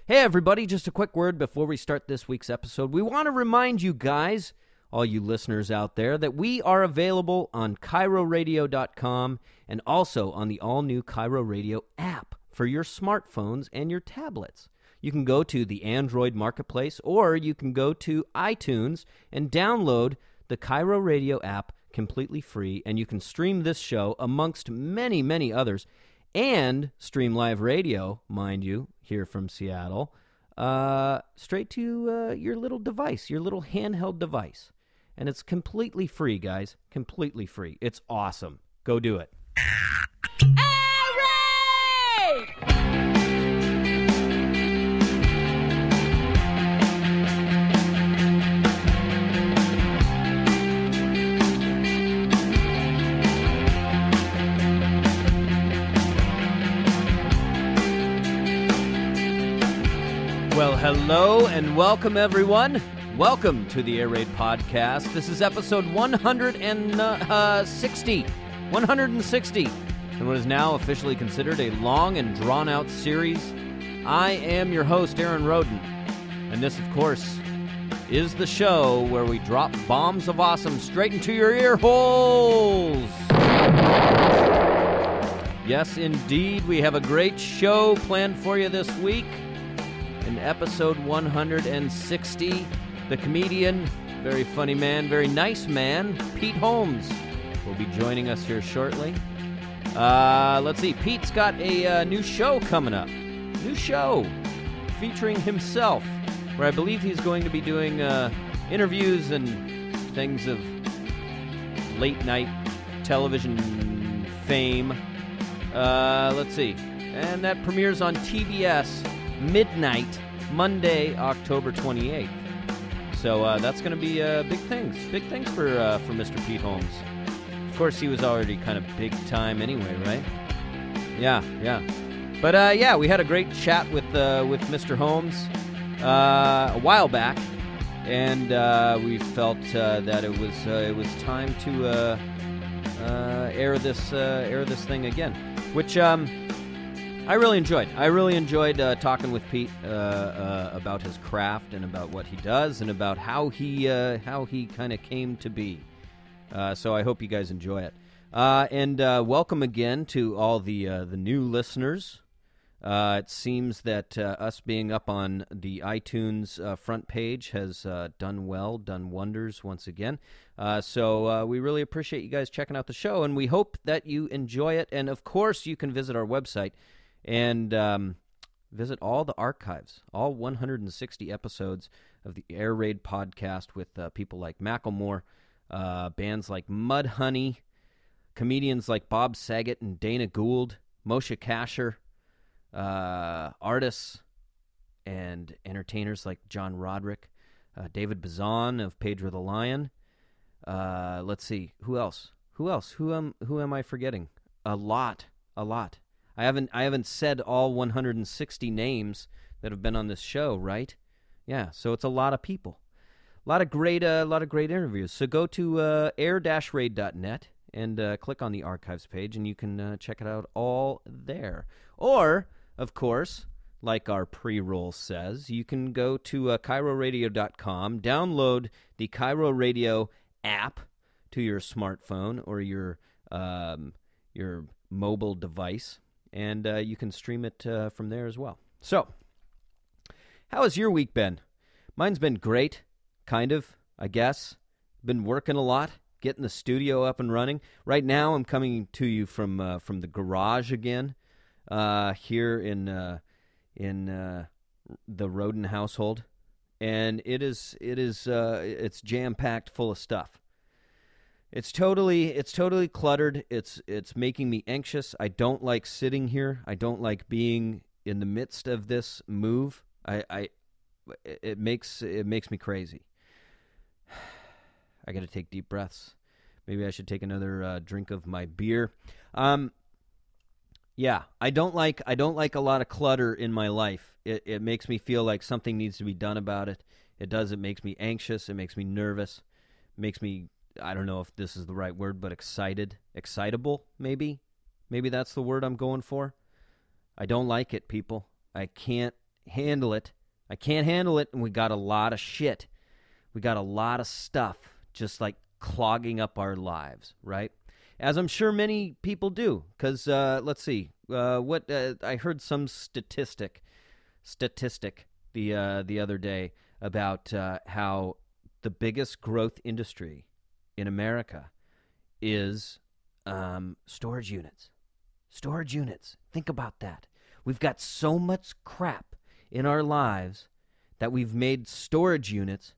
Hey everybody, just a quick word before we start this week's episode. We want to remind you guys, all you listeners out there, that we are available on KairoRadio.com and also on the all-new Kairo Radio app for your smartphones and your tablets. You can go to the Android Marketplace or you can go to iTunes and download the Kairo Radio app completely free, and you can stream this show amongst many, many others and stream live radio, mind you, here from Seattle, straight to your little device, your little handheld device. And it's completely free, guys. Completely free. It's awesome. Go do it. Well, hello and welcome, everyone. Welcome to the Air Raid Podcast. This is episode 160, and what is now officially considered a long and drawn-out series. I am your host, Aaron Roden, and this, of course, is the show where we drop bombs of awesome straight into your ear holes. Yes, indeed, we have a great show planned for you this week. In episode 160, the comedian, very funny man, very nice man, Pete Holmes, will be joining us here shortly. Let's see, Pete's got a new show coming up. New show featuring himself, where I believe he's going to be doing interviews and things of late-night television fame. Let's see, and that premieres on TBS midnight, Monday, October 28th. So that's going to be big things for Mr. Pete Holmes. Of course, he was already kind of big time anyway, right? Yeah. But yeah, we had a great chat with Mr. Holmes a while back, and we felt that it was time to air this thing again, which I really enjoyed. Talking with Pete about his craft and about what he does and about how he kind of came to be. So I hope you guys enjoy it. And welcome again to all the new listeners. It seems that us being up on the iTunes front page has done wonders once again. So we really appreciate you guys checking out the show, and we hope that you enjoy it. And of course, you can visit our website and visit all the archives, all 160 episodes of the Air Raid Podcast with people like Macklemore, bands like Mudhoney, comedians like Bob Saget and Dana Gould, Moshe Kasher, artists and entertainers like John Roderick, David Bazan of Pedro the Lion. Let's see, who else? Who am I forgetting? A lot. I haven't said all 160 names that have been on this show, right? Yeah, so it's a lot of people. A lot of great interviews. So go to air-raid.net and click on the archives page, and you can check it out all there. Or, of course, like our pre-roll says, you can go to KairoRadio.com, download the Kairo Radio app to your smartphone or your mobile device, and you can stream it from there as well. So, how has your week been? Mine's been great, kind of, I guess. Been working a lot, getting the studio up and running. Right now, I'm coming to you from the garage again, here in the Roden household, and it's jam-packed full of stuff. It's totally cluttered. It's making me anxious. I don't like sitting here. I don't like being in the midst of this move. It makes me crazy. I got to take deep breaths. Maybe I should take another drink of my beer. Yeah, I don't like a lot of clutter in my life. It makes me feel like something needs to be done about it. It does. It makes me anxious. It makes me nervous. It makes me, I don't know if this is the right word, but excitable, maybe. Maybe that's the word I'm going for. I don't like it, people. I can't handle it. I can't handle it, and we got a lot of shit. We got a lot of stuff just like clogging up our lives, right? As I'm sure many people do, because let's see, I heard some statistic the other day about how the biggest growth industry in America is storage units. Storage units. Think about that. We've got so much crap in our lives that we've made storage units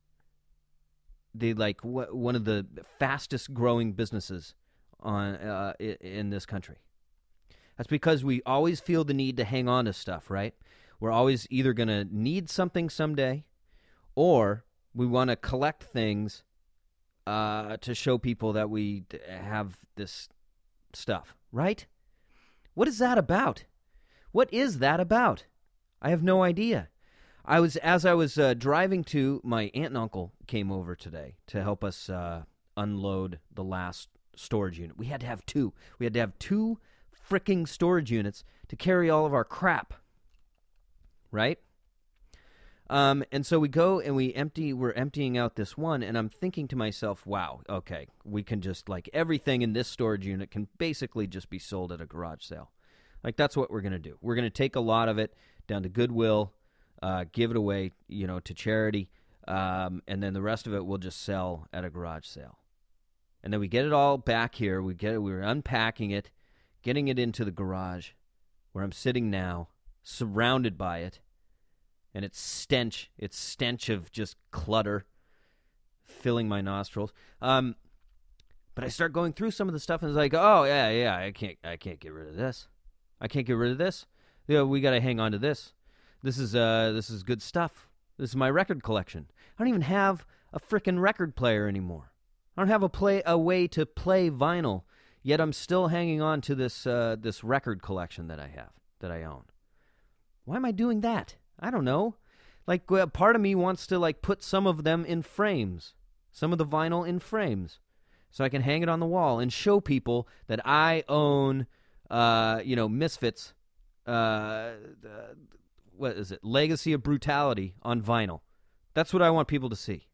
one of the fastest growing businesses in this country. That's because we always feel the need to hang on to stuff, right? We're always either going to need something someday, or we want to collect things to show people that we have this stuff, right? What is that about? What is that about? I have no idea. As I was driving to, my aunt and uncle came over today to help us unload the last storage unit. We had to have two. We had to have two freaking storage units to carry all of our crap, right? And so we go and we're emptying out this one, and I'm thinking to myself, wow, okay, we can just, like, everything in this storage unit can basically just be sold at a garage sale. Like, that's what we're going to do. We're going to take a lot of it down to Goodwill, give it away, to charity, and then the rest of it we'll just sell at a garage sale. And then we get it all back here. We're unpacking it, getting it into the garage where I'm sitting now, surrounded by it, and it's stench of just clutter filling my nostrils. But I start going through some of the stuff, and it's like, oh yeah, I can't get rid of this. I can't get rid of this. We got to hang on to this. This is good stuff. This is my record collection. I don't even have a frickin' record player anymore. I don't have a way to play vinyl, yet I'm still hanging on to this record collection that I own. Why am I doing that? I don't know. Like, part of me wants to, like, put some of them in frames, some of the vinyl in frames, so I can hang it on the wall and show people that I own, Misfits, what is it, Legacy of Brutality on vinyl. That's what I want people to see.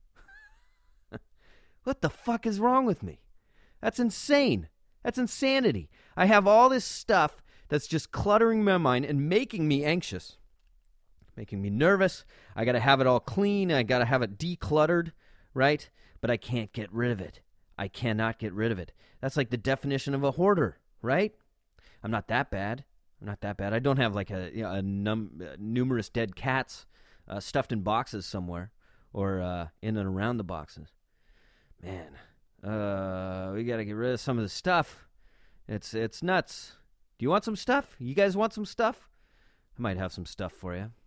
What the fuck is wrong with me? That's insane. That's insanity. I have all this stuff that's just cluttering my mind and making me anxious, making me nervous. I got to have it all clean. I got to have it decluttered, right? But I can't get rid of it. I cannot get rid of it. That's like the definition of a hoarder, right? I'm not that bad. I don't have like numerous dead cats stuffed in boxes somewhere or in and around the boxes. Man, we got to get rid of some of the stuff. It's nuts. Do you want some stuff? You guys want some stuff? I might have some stuff for you.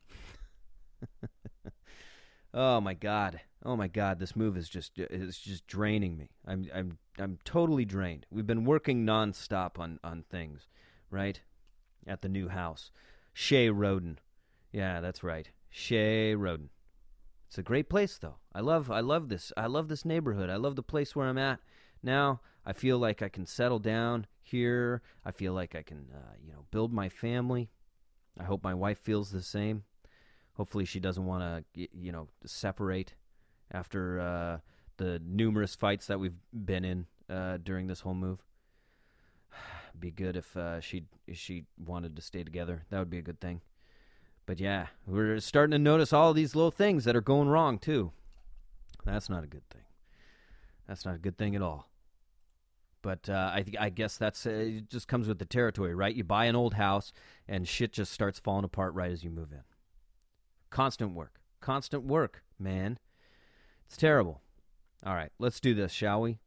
Oh my God, this move is just draining me. I'm totally drained. We've been working nonstop on things, right? At the new house. Shea Roden. Yeah, that's right. Shea Roden. It's a great place, though. I love this. I love this neighborhood. I love the place where I'm at now. I feel like I can settle down here. I feel like I can, build my family. I hope my wife feels the same. Hopefully she doesn't want to, separate after the numerous fights that we've been in during this whole move. Be good if she wanted to stay together. That would be a good thing. But yeah, we're starting to notice all these little things that are going wrong too. That's not a good thing. That's not a good thing at all. But I guess that's it. Just comes with the territory, right? You buy an old house and shit just starts falling apart right as you move in. Constant work, man. It's terrible. All right, let's do this, shall we?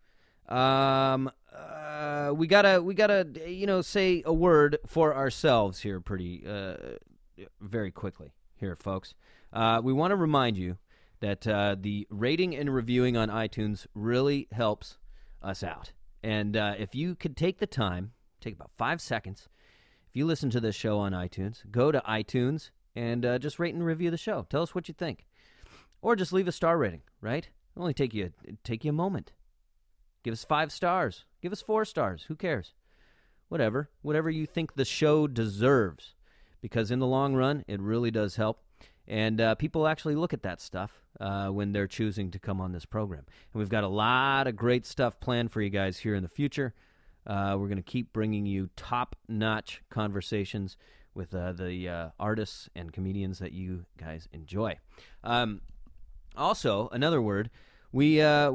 We gotta say a word for ourselves here pretty very quickly here, folks. We want to remind you that the rating and reviewing on iTunes really helps us out. And if you could take the time, take about 5 seconds, if you listen to this show on iTunes, go to iTunes and just rate and review the show. Tell us what you think. Or just leave a star rating, right? It'll only take you a moment. Give us 5 stars. Give us 4 stars. Who cares? Whatever you think the show deserves. because in the long run, it really does help. And people actually look at that stuff when they're choosing to come on this program. And we've got a lot of great stuff planned for you guys here in the future. We're going to keep bringing you top-notch conversations with the artists and comedians that you guys enjoy. Also, another word, we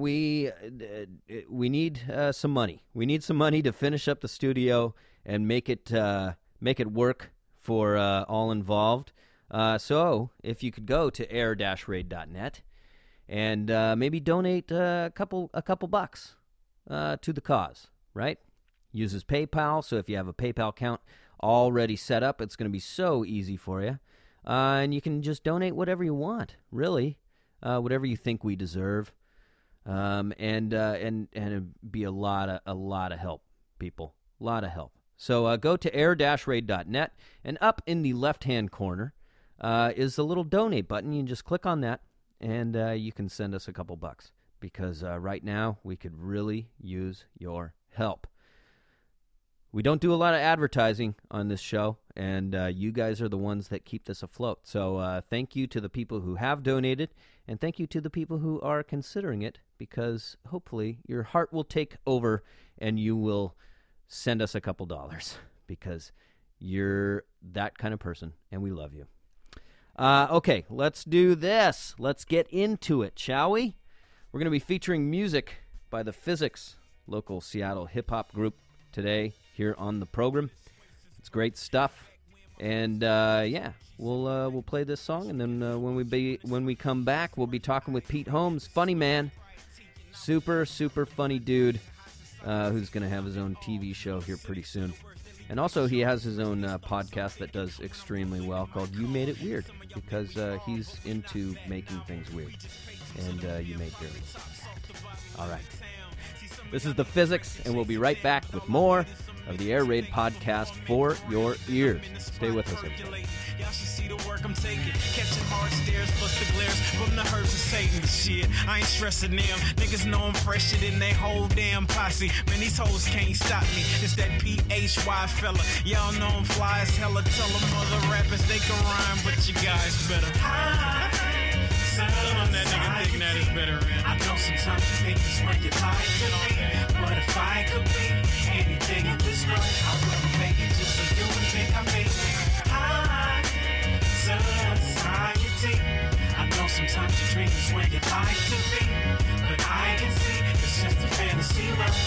need some money. We need some money to finish up the studio and make it work for all involved. So if you could go to air-raid.net and maybe donate a couple bucks to the cause, right? Uses PayPal, so if you have a PayPal account already set up, it's going to be so easy for you. And you can just donate whatever you want, really, whatever you think we deserve. And it'd be a lot of help, people, a lot of help. So go to air-raid.net, and up in the left-hand corner is the little donate button. You can just click on that, and you can send us a couple bucks, because right now we could really use your help. We don't do a lot of advertising on this show, and you guys are the ones that keep this afloat. So thank you to the people who have donated, and thank you to the people who are considering it, because hopefully your heart will take over and you will send us a couple dollars, because you're that kind of person, and we love you. Okay, let's do this. Let's get into it, shall we? We're going to be featuring music by The Physics, local Seattle hip-hop group, today here on the program. It's great stuff. And, we'll play this song, and then when we come back, we'll be talking with Pete Holmes, funny man, super, super funny dude, who's going to have his own TV show here pretty soon. And also, he has his own podcast that does extremely well called You Made It Weird, because he's into making things weird. And you made dirty. All right. This is The Physics, and we'll be right back with more of the Air Raid podcast for your ears. Stay with us, everybody. Y'all should see the work I'm taking. Catching hard stares plus the glares from the herbs of Satan. Shit, I ain't stressing them. Niggas know I'm fresher than they whole damn posse. Man, these hoes can't stop me. It's that PHY fella. Y'all know I'm fly as hella. Tell them other rappers they can rhyme, but you guys better. Son, that nigga thinking that is better, man. I know sometimes you think this might get high to me, but if I could be anything in this world, I wouldn't make it just so you would think I made it. High society. I know sometimes your dream is when you lie to me, but I can see it's just a fantasy world.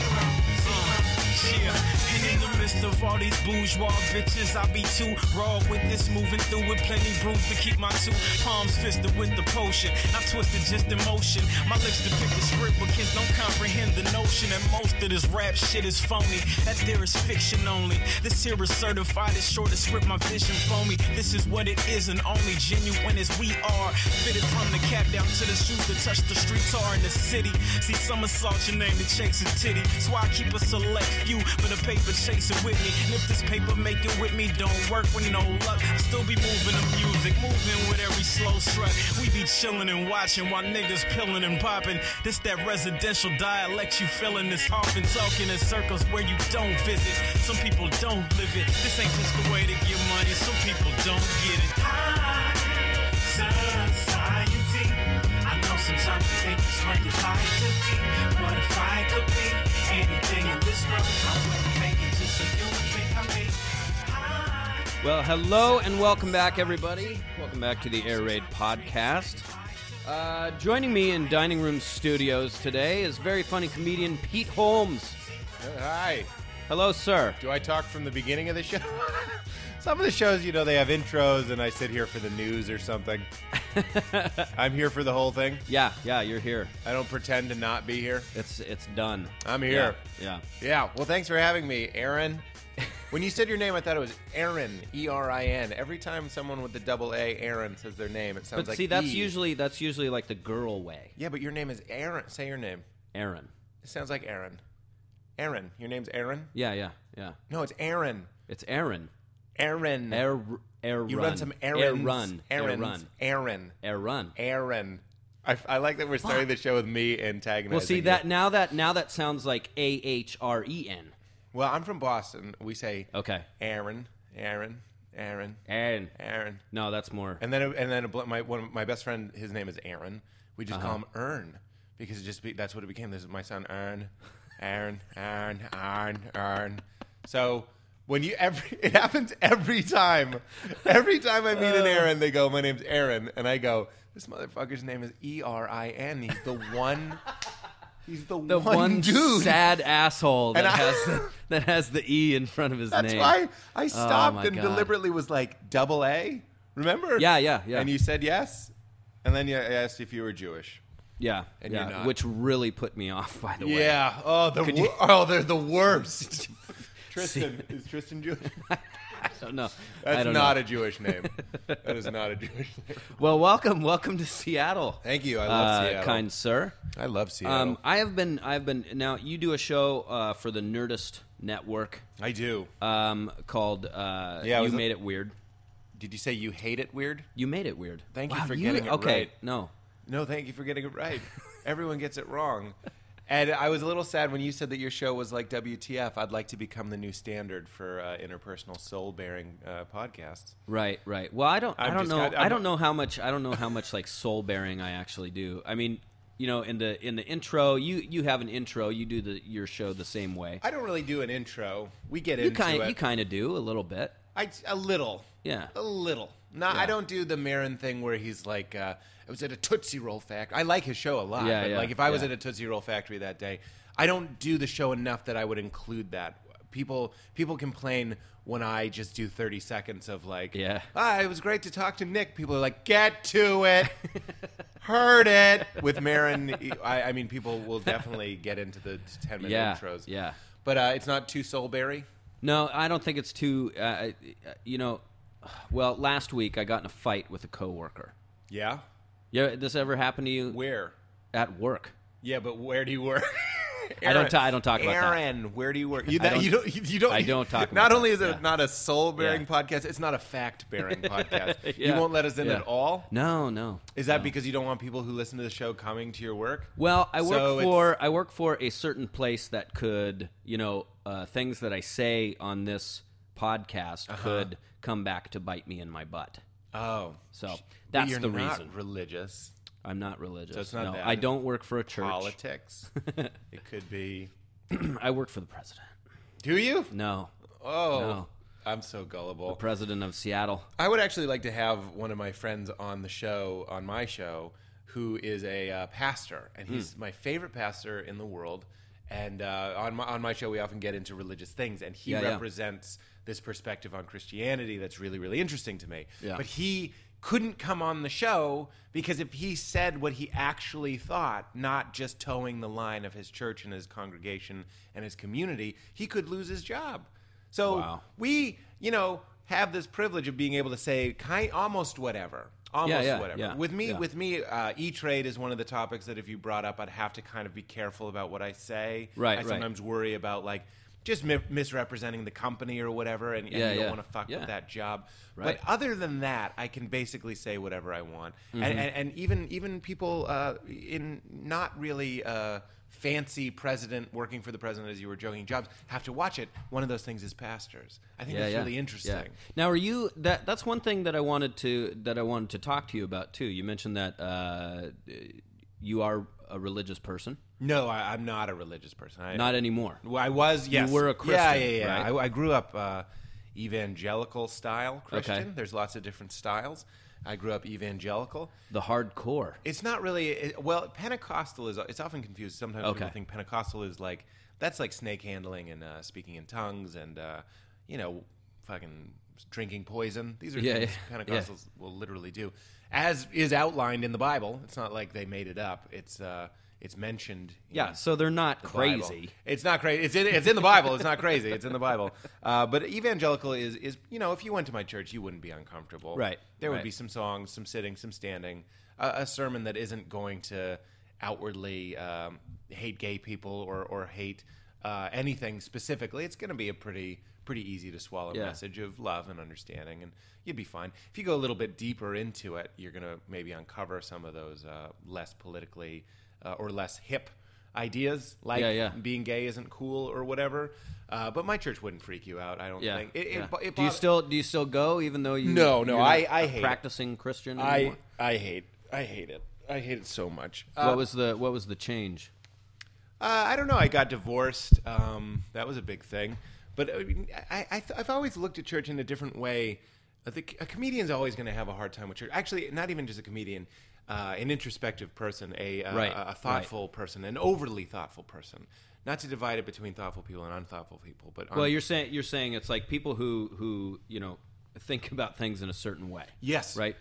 Yeah, and in the midst of all these bourgeois bitches, I be too raw with this, moving through with plenty brews to keep my two palms fisted with the potion. I'm twisted just in motion. My lips depict the script, but kids don't comprehend the notion that most of this rap shit is phony, that there is fiction only. This here is certified, it's short to script my vision for me. This is what it is, and only genuine as we are. Fitted from the cap down to the shoes that touch the streets are in the city. See, some assault your name to chase a titty, so I keep a select few for the paper chasing with me. And if this paper make it with me don't work with no luck, I still be moving the music, moving with every slow strut. We be chilling and watching while niggas pillin' and popping. This that residential dialect you feeling. This often talking in circles where you don't visit. Some people don't live it. This ain't just the way to get money. Some people don't get it. High society. I know sometimes you think it's what you like to be, but if I could be anything in this world, I wouldn't make it just so you would think I made it. Well, hello and welcome back, everybody. Welcome back to the Air Raid podcast. Joining me in Dining Room Studios today is very funny comedian Pete Holmes. Hi. Hello, sir. Do I talk from the beginning of the show? Some of the shows, they have intros, and I sit here for the news or something. I'm here for the whole thing. Yeah, you're here. I don't pretend to not be here. It's done. I'm here. Yeah. Well, thanks for having me, Aaron. When you said your name, I thought it was Aaron, E-R-I-N. Every time someone with the double A, Aaron, says their name, it sounds like see, that's usually like the girl way. Yeah, but your name is Aaron. Say your name. Aaron. It sounds like Aaron. Aaron. Your name's Aaron? Yeah. No, it's Aaron. It's Aaron. Aaron. Air You run some errands. Aaron. I like that we're starting the show with me antagonizing. Well, see that now that sounds like AHREN. Well, I'm from Boston. We say okay. Aaron. Aaron. Aaron. No, that's more. And then my best friend, his name is Aaron. We just call him Ern because that's what it became. This is my son Ern. Aaron. So it happens every time. Every time I meet an Aaron, they go, "My name's Aaron," and I go, "This motherfucker's name is Erin. He's the one." He's the one dude. Sad asshole that has the E in front of his name. That's why I stopped and deliberately was like, double A? Remember? Yeah. And you said yes? And then you asked if you were Jewish. Yeah. And you're not. Which really put me off, by the way. Yeah. Oh, they're the worst. Tristan. Is Tristan Jewish? I don't know. That's not a Jewish name. That is not a Jewish name. Well, welcome to Seattle. Thank you. I love Seattle, kind sir. I love Seattle. I've been. Now you do a show for the Nerdist Network. I do. Called You Made It Weird. Did you say you hate it weird? You made it weird. Thank you for getting it right. Okay, no, thank you for getting it right. Everyone gets it wrong. And I was a little sad when you said that your show was like WTF. I'd like to become the new standard for interpersonal soul-bearing podcasts. Right. Well, I don't know how much like soul-bearing I actually do. I mean, you know, in the intro, you have an intro. You do your show the same way. I don't really do an intro. We get into it. You kind of do a little bit. A little. Yeah. A little. No, yeah. I don't do the Maron thing where he's like, I was at a Tootsie Roll factory. I like his show a lot. Yeah, but like if I was at a Tootsie Roll factory that day, I don't do the show enough that I would include that. People complain when I just do 30 seconds of like, it was great to talk to Nick. People are like, get to it. Heard it. With Maron, I mean, people will definitely get into the 10-minute intros. Yeah. But it's not too soul-bearing? No, I don't think it's too, well, last week I got in a fight with a coworker. Yeah? Yeah, this ever happened to you? Where? At work. Yeah, but where do you work? Aaron, I don't talk about that. Aaron, where do you work? I don't talk about Not only is it yeah. not a soul-bearing podcast, it's not a fact-bearing podcast. You won't let us in at all? No. Is that because you don't want people who listen to the show coming to your work? Well, I work for a certain place that could, things that I say on this podcast could come back to bite me in my butt. Oh. So that's the reason. You're not religious. I'm not religious. So it's not that. I don't work for a church. Politics. It could be. I work for the president. Do you? No. Oh. No. I'm so gullible. The president of Seattle. I would actually like to have one of my friends on my show, who is a pastor, and he's my favorite pastor in the world. And on my show, we often get into religious things, and he represents this perspective on Christianity that's really, really interesting to me. Yeah. But he couldn't come on the show because if he said what he actually thought, not just towing the line of his church and his congregation and his community, he could lose his job. So we, have this privilege of being able to say almost whatever. Whatever. Yeah. With me, E-Trade is one of the topics that if you brought up, I'd have to kind of be careful about what I say. Right. I sometimes worry about just misrepresenting the company or whatever, and you don't want to fuck with that job. Right. But other than that, I can basically say whatever I want. Mm-hmm. And even people in not really fancy president, working for the president, as you were joking, jobs, have to watch it. One of those things is pastors. I think that's really interesting. Yeah. Now, are you that's one thing that I wanted to talk to you about too. You mentioned that you are a religious person. No, I'm not a religious person. Not anymore. Well, I was, yes. You were a Christian, Yeah. Right? I grew up evangelical style Christian. Okay. There's lots of different styles. I grew up evangelical. The hardcore. It's not really... Pentecostal is... It's often confused. Sometimes people think Pentecostal is that's like snake handling and speaking in tongues and, fucking drinking poison. These are things Pentecostals will literally do. As is outlined in the Bible. It's not like they made it up. It's mentioned. So they're not crazy. Bible. It's not crazy. It's in the Bible. It's not crazy. It's in the Bible. But evangelical is if you went to my church, you wouldn't be uncomfortable. Right. There would be some songs, some sitting, some standing, a sermon that isn't going to outwardly hate gay people or hate anything specifically. It's going to be a pretty easy to swallow message of love and understanding, and you'd be fine. If you go a little bit deeper into it, you're going to maybe uncover some of those less politically or less hip ideas, like Yeah. being gay isn't cool or whatever. But my church wouldn't freak you out. I don't think. It do you still go even though you? No, you're I not hate practicing Christian anymore? I hate it. I hate it so much. What was the change? I don't know. I got divorced. That was a big thing. But I've always looked at church in a different way. A comedian's always going to have a hard time with church. Actually, not even just a comedian, an introspective person, a thoughtful person, an overly thoughtful person. Not to divide it between thoughtful people and unthoughtful people, but well, you're saying it's like people who think about things in a certain way. Yes, right.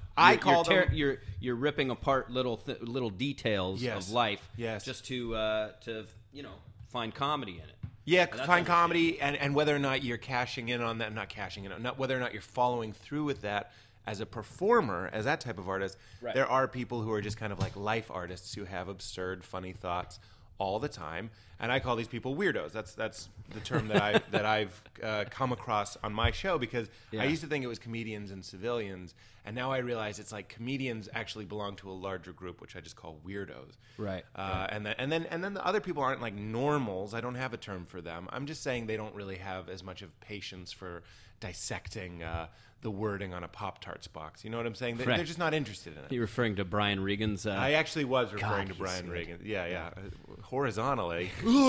You're ripping apart little details of life. Yes. Just to find comedy in it. Yeah, find comedy, and whether or not you're cashing in on that, not whether or not you're following through with that as a performer, as that type of artist. Right. There are people who are just kind of like life artists who have absurd, funny thoughts all the time, and I call these people weirdos. That's the term that I've come across on my show, because I used to think it was comedians and civilians, and now I realize it's like comedians actually belong to a larger group, which I just call weirdos. Right. And then the other people aren't like normals. I don't have a term for them. I'm just saying they don't really have as much of patience for dissecting the wording on a Pop-Tarts box. You know what I'm saying? They're just not interested in it. You're referring to Brian Regan's... I actually was referring to Brian Regan. Yeah. Horizontally.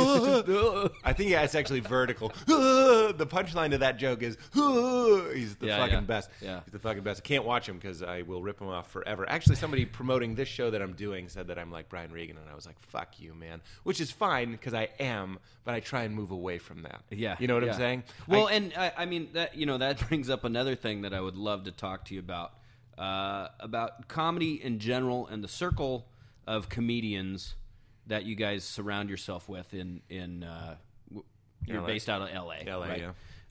I think it's actually vertical. The punchline to that joke is, he's the fucking best. Yeah. He's the fucking best. I can't watch him because I will rip him off forever. Actually, somebody promoting this show that I'm doing said that I'm like Brian Regan, and I was like, fuck you, man. Which is fine, because I am, but I try and move away from that. Yeah. You know what I'm saying? Well, I mean, that brings up another thing that I would love to talk to you about comedy in general and the circle of comedians that you guys surround yourself with in you're LA. Based out of LA, right?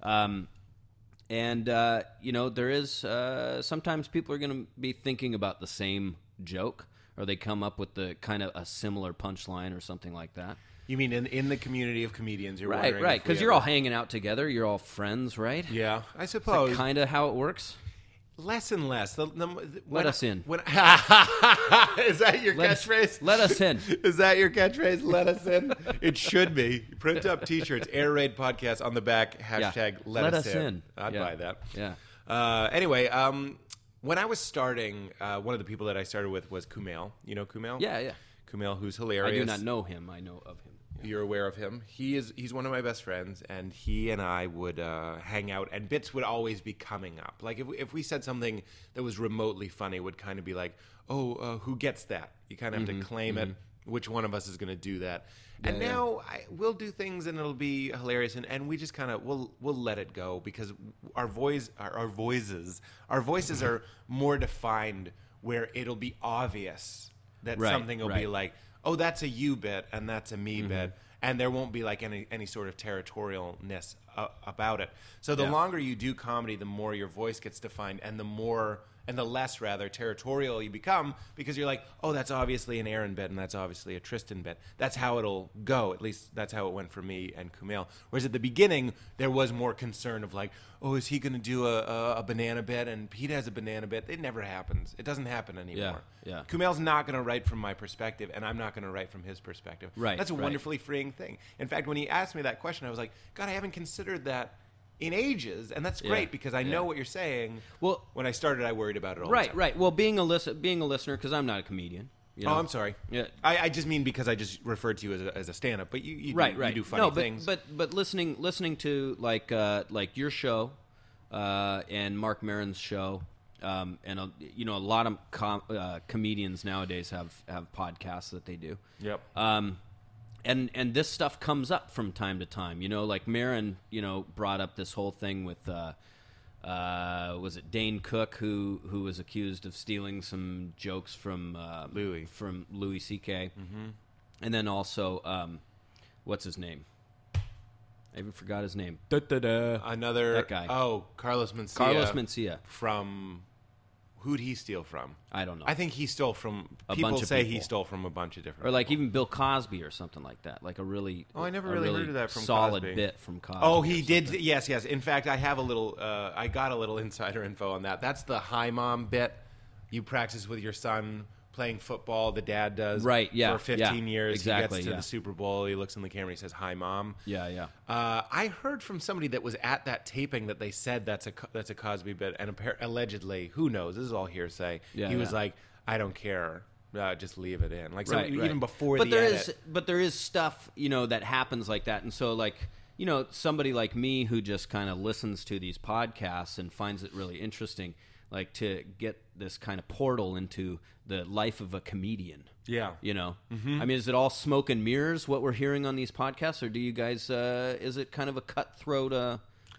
Yeah. There is sometimes people are going to be thinking about the same joke, or they come up with the kind of a similar punchline or something like that. You mean in the community of comedians? You're right, because you're all hanging out together. You're all friends, right? Yeah, I suppose. Kind of how it works. Less and less. Let us in. Is that your catchphrase? Let us in. Is that your catchphrase? Let us in. It should be. Print up T-shirts. Air Raid Podcast on the back. Hashtag Let us in. I'd buy that. Yeah. Anyway, when I was starting, one of the people that I started with was Kumail. You know Kumail? Yeah. Kumail, who's hilarious. I do not know him. I know of him. You're aware of him. He's one of my best friends, and he and I would hang out, and bits would always be coming up. Like if we said something that was remotely funny, it would kind of be like, who gets that? You kind of have to claim it. Which one of us is going to do that? And now we'll do things, and it'll be hilarious, and we just kind of we'll let it go, because our voices are more defined, where it'll be obvious that something will be like, oh, that's a you bit, and that's a me bit, and there won't be like any sort of territorialness about it. So the longer you do comedy, the more your voice gets defined, and the less rather territorial you become, because you're like, oh, that's obviously an Aaron bit, and that's obviously a Tristan bit. That's how it'll go. At least that's how it went for me and Kumail. Whereas at the beginning, there was more concern of like, oh, is he going to do a banana bit? And Pete has a banana bit. It never happens. It doesn't happen anymore. Yeah. Kumail's not going to write from my perspective, and I'm not going to write from his perspective. Right. That's a wonderfully freeing thing. In fact, when he asked me that question, I was like, God, I haven't considered that in ages, and that's great, because I know what you're saying. Well, when I started, I worried about it all the time. Right. Well, being a listener, because I'm not a comedian. You know? Oh, I'm sorry. Yeah, I just mean because I just referred to you as a stand-up, but you do funny things. But listening to like your show and Mark Maron's show, and a lot of comedians nowadays have podcasts that they do. Yep. And this stuff comes up from time to time. Like Maron, brought up this whole thing with was it Dane Cook who was accused of stealing some jokes from Louis C.K. And then also what's his name? I even forgot his name. Another that guy. Oh, Carlos Mencia. Carlos Mencia. From who'd he steal from? I don't know. I think he stole from bunch of say people. he stole from a bunch of different or like people. even Bill Cosby or something like that. Like a really I never really heard of that from solid Cosby. bit from Cosby. Oh, he did. Yes. In fact, I have a little. I got a little insider info on that. That's the Hi Mom bit you practice with your son playing football. The dad does, right? Yeah, for 15 years. Exactly. He gets to the Super Bowl. He looks in the camera. He says, "Hi, Mom." Yeah. I heard from somebody that was at that taping that they said that's a Cosby bit, and allegedly, who knows? This is all hearsay. He was like, "I don't care. Just leave it in." Like even before the edit. But there is stuff that happens like that, and so like somebody like me who just kind of listens to these podcasts and finds it really interesting, like to get this kind of portal into the life of a comedian. Yeah. I mean, is it all smoke and mirrors what we're hearing on these podcasts, or do you guys? Is it kind of a cutthroat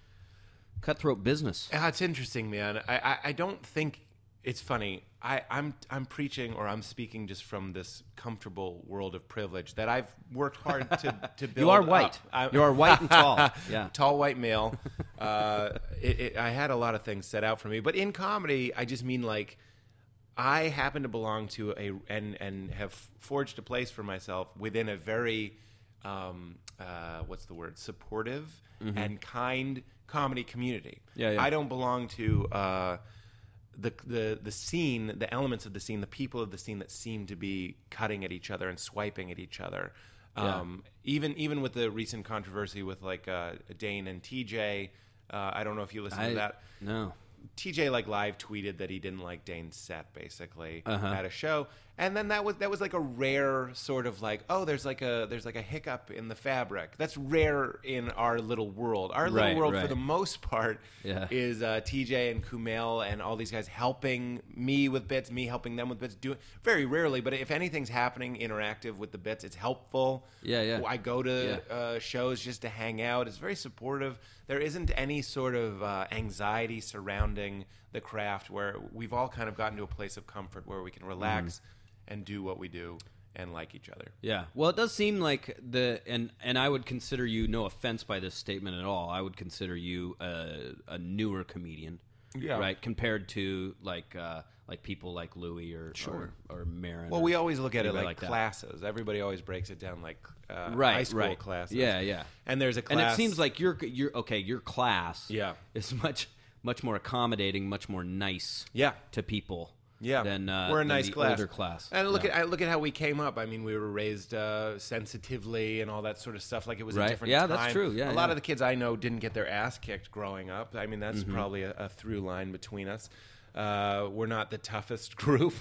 business? It's interesting, man. I don't think it's funny. I'm preaching, or I'm speaking just from this comfortable world of privilege that I've worked hard to build. You are white. You are white and tall. Yeah, tall white male. I had a lot of things set out for me, but in comedy, I just mean like I happen to belong to and have forged a place for myself within a very what's the word, supportive and kind comedy community. Yeah. I don't belong to the scene, the elements of the scene, the people of the scene that seem to be cutting at each other and swiping at each other. Even with the recent controversy with like Dane and TJ, I don't know if you listened to that. No. TJ like live tweeted that he didn't like Dane's set basically at a show, and then that was like a rare sort of like, oh, there's like a hiccup in the fabric. That's rare in our little world. Our little world for the most part is TJ and Kumail and all these guys helping me with bits, me helping them with bits. Do it very rarely, but if anything's happening interactive with the bits, it's helpful. Yeah. I go to shows just to hang out. It's very supportive. There isn't any sort of anxiety surrounding the craft, where we've all kind of gotten to a place of comfort where we can relax and do what we do and like each other. Yeah. Well, it does seem like and I would consider you, no offense by this statement at all, I would consider you a newer comedian. Yeah. Right? Compared to like people like Louis or Maron. Well, we always look at it like classes. That. Everybody always breaks it down like high school classes. Yeah. And there's a class. And it seems like your class is much more accommodating, much more nice to people. Yeah, than we're a nice class. Older class. And look at how we came up. I mean, we were raised sensitively and all that sort of stuff. Like it was a different time. Yeah, that's true. Yeah, a lot of the kids I know didn't get their ass kicked growing up. I mean, that's probably a through line between us. We're not the toughest group.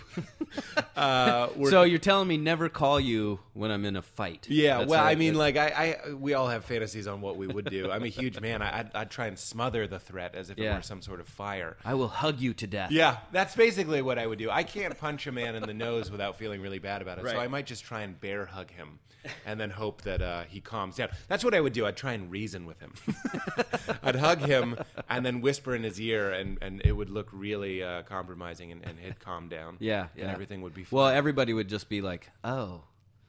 So you're telling me never call you when I'm in a fight? Yeah, I mean, like we all have fantasies on what we would do. I'm a huge man. I'd try and smother the threat as if it were some sort of fire. I will hug you to death. Yeah, that's basically what I would do. I can't punch a man in the nose without feeling really bad about it. So I might just try and bear hug him and then hope that he calms down. That's what I would do. I'd try and reason with him. I'd hug him and then whisper in his ear, and it would look really compromising, and he'd calm down. Yeah. And everything would be fine. Well, everybody would just be like, oh.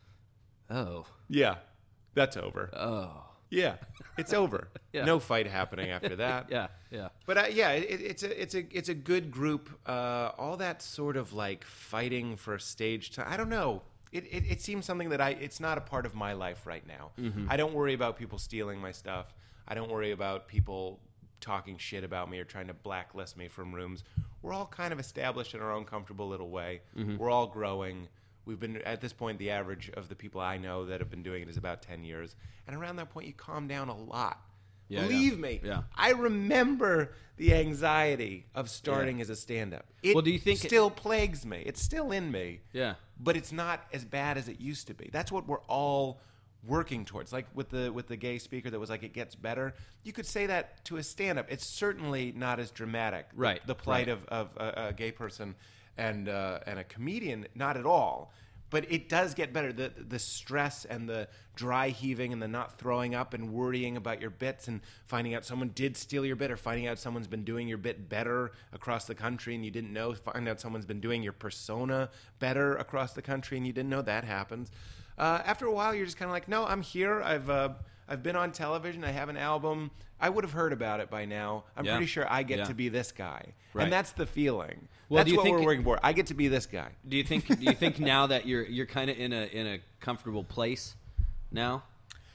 Yeah, that's over. Oh. Yeah, it's over. No fight happening after that. Yeah. But it's a good group. All that sort of like fighting for stage time. I don't know. It seems something that it's not a part of my life right now. I don't worry about people stealing my stuff. I don't worry about people talking shit about me or trying to blacklist me from rooms. We're all kind of established in our own comfortable little way. We're all growing. We've been, at this point, the average of the people I know that have been doing it is about 10 years. And around that point, you calm down a lot. Believe me, I remember the anxiety of starting as a stand-up. Do you think still plagues me. It's still in me. Yeah. But it's not as bad as it used to be. That's what we're all working towards. Like with the gay speaker that was like, it gets better. You could say that to a stand-up. It's certainly not as dramatic. Right. The plight of a gay person and a comedian, not at all. But it does get better. The stress and the dry heaving and the not throwing up and worrying about your bits and finding out someone did steal your bit, or finding out someone's been doing your bit better across the country and you didn't know, find out someone's been doing your persona better across the country and you didn't know, that happens. After a while, you're just kind of like, no, I'm here. I've been on television. I have an album. I would have heard about it by now. I'm pretty sure I get to be this guy. Right. And that's the feeling. Well, that's what we're working for. I get to be this guy. Do you think now that you're kind of in a comfortable place now,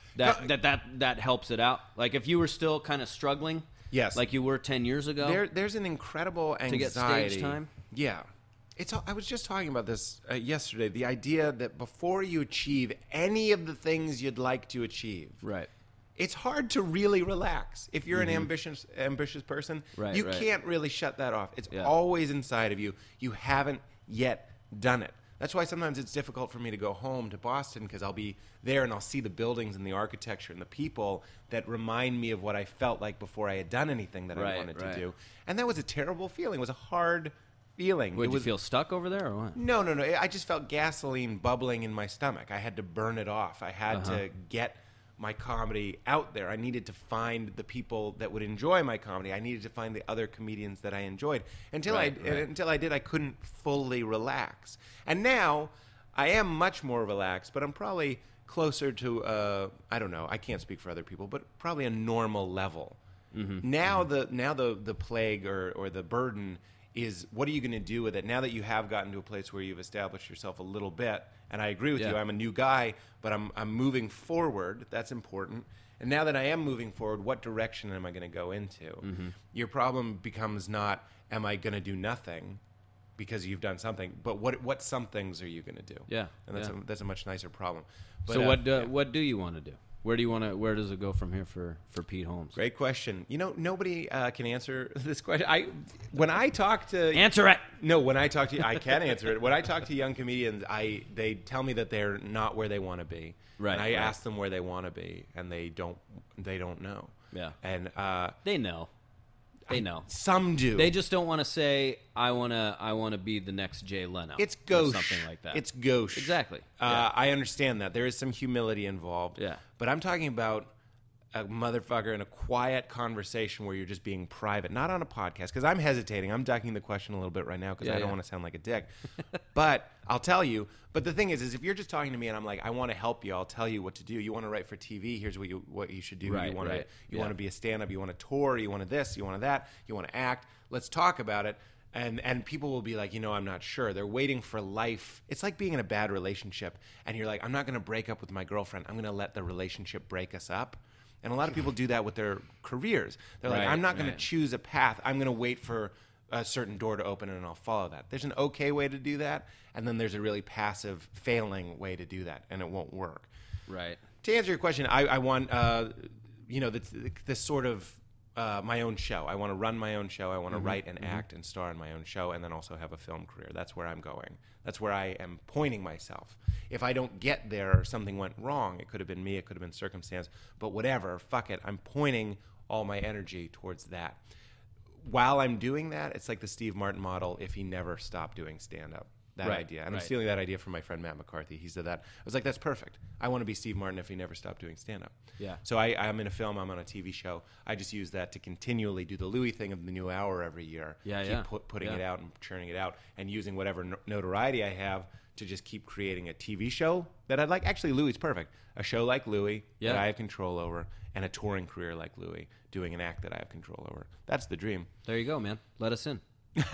that helps it out? Like if you were still kind of struggling, yes, like you were 10 years ago, there's an incredible anxiety to get stage time. Yeah. I was just talking about this yesterday. The idea that before you achieve any of the things you'd like to achieve, Right. it's hard to really relax. If you're an ambitious person, Right, you right. can't really shut that off. It's Yeah. always inside of you. You haven't yet done it. That's why sometimes it's difficult for me to go home to Boston, because I'll be there and I'll see the buildings and the architecture and the people that remind me of what I felt like before I had done anything that I Right, wanted right. to do. And that was a terrible feeling. It was a hard feeling. Would It you was, feel stuck over there or what? No. I just felt gasoline bubbling in my stomach. I had to burn it off. I had to get my comedy out there. I needed to find the people that would enjoy my comedy. I needed to find the other comedians that I enjoyed. Until I did, I couldn't fully relax. And now I am much more relaxed, but I'm probably closer to I don't know. I can't speak for other people, but probably a normal level. Now the plague or the burden is, what are you going to do with it now that you have gotten to a place where you've established yourself a little bit? And I agree with you. I'm a new guy, but I'm moving forward. That's important. And now that I am moving forward, what direction am I going to go into? Your problem becomes not, am I going to do nothing because you've done something, but what some things are you going to do? Yeah, And that's a much nicer problem. But, So what do you want to do? Where does it go from here for Pete Holmes? Great question. Nobody can answer this question. When I talk to Answer it. No, when I talk to I can answer it. When I talk to young comedians, they tell me that they're not where they want to be. Right. And I ask them where they want to be, and they don't know. Yeah. And They know. They know. some do. They just don't want to say, I wanna be the next Jay Leno. It's or gauche. something like that. It's gauche. Exactly. Yeah. I understand that. There is some humility involved. Yeah. But I'm talking about a motherfucker in a quiet conversation where you're just being private, not on a podcast. Because I'm hesitating. I'm ducking the question a little bit right now because I don't want to sound like a dick. But I'll tell you. But the thing is if you're just talking to me and I'm like, I want to help you, I'll tell you what to do. You want to write for TV? Here's what you should do. Right, you want right. to want to be a stand-up. You want to tour. You want to this. You want to that. You want to act. Let's talk about it. And people will be like, I'm not sure. They're waiting for life. It's like being in a bad relationship, and you're like, I'm not going to break up with my girlfriend. I'm going to let the relationship break us up. And a lot of people do that with their careers. They're like, Right, I'm not going to right. choose a path. I'm going to wait for a certain door to open, and I'll follow that. There's an okay way to do that, and then there's a really passive, failing way to do that, and it won't work. Right. To answer your question, I want, this sort of my own show. I want to run my own show. I want to write and act and star in my own show, and then also have a film career. That's where I'm going. That's where I am pointing myself. If I don't get there or something went wrong, it could have been me, it could have been circumstance, but whatever, fuck it. I'm pointing all my energy towards that. While I'm doing that, it's like the Steve Martin model if he never stopped doing stand-up. That Right, idea. And right. I'm stealing that idea from my friend Matt McCarthy. He said that. I was like, that's perfect. I want to be Steve Martin if he never stopped doing stand-up. Yeah. So I'm in a film. I'm on a TV show. I just use that to continually do the Louis thing of the new hour every year. Yeah, keep yeah. Putting Yeah. it out and churning it out and using whatever notoriety I have to just keep creating a TV show that I'd like. Actually, Louis is perfect. A show like Louis Yeah. that I have control over, and a touring career like Louis, doing an act that I have control over. That's the dream. There you go, man. Let us in.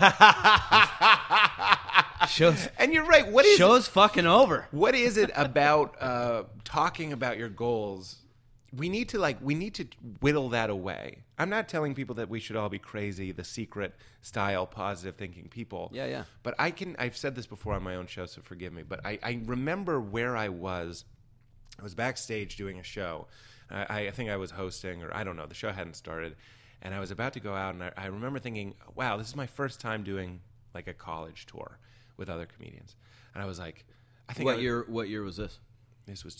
Show's And you're right. show's fucking over. What is it about talking about your goals? We need to whittle that away. I'm not telling people that we should all be crazy, the secret style, positive thinking people. Yeah, yeah. But I've said this before on my own show, so forgive me. But I remember where I was. I was backstage doing a show. I think I was hosting, or I don't know. The show hadn't started. And I was about to go out, and I remember thinking, wow, this is my first time doing like a college tour with other comedians. And I was like, I think What year was this? This was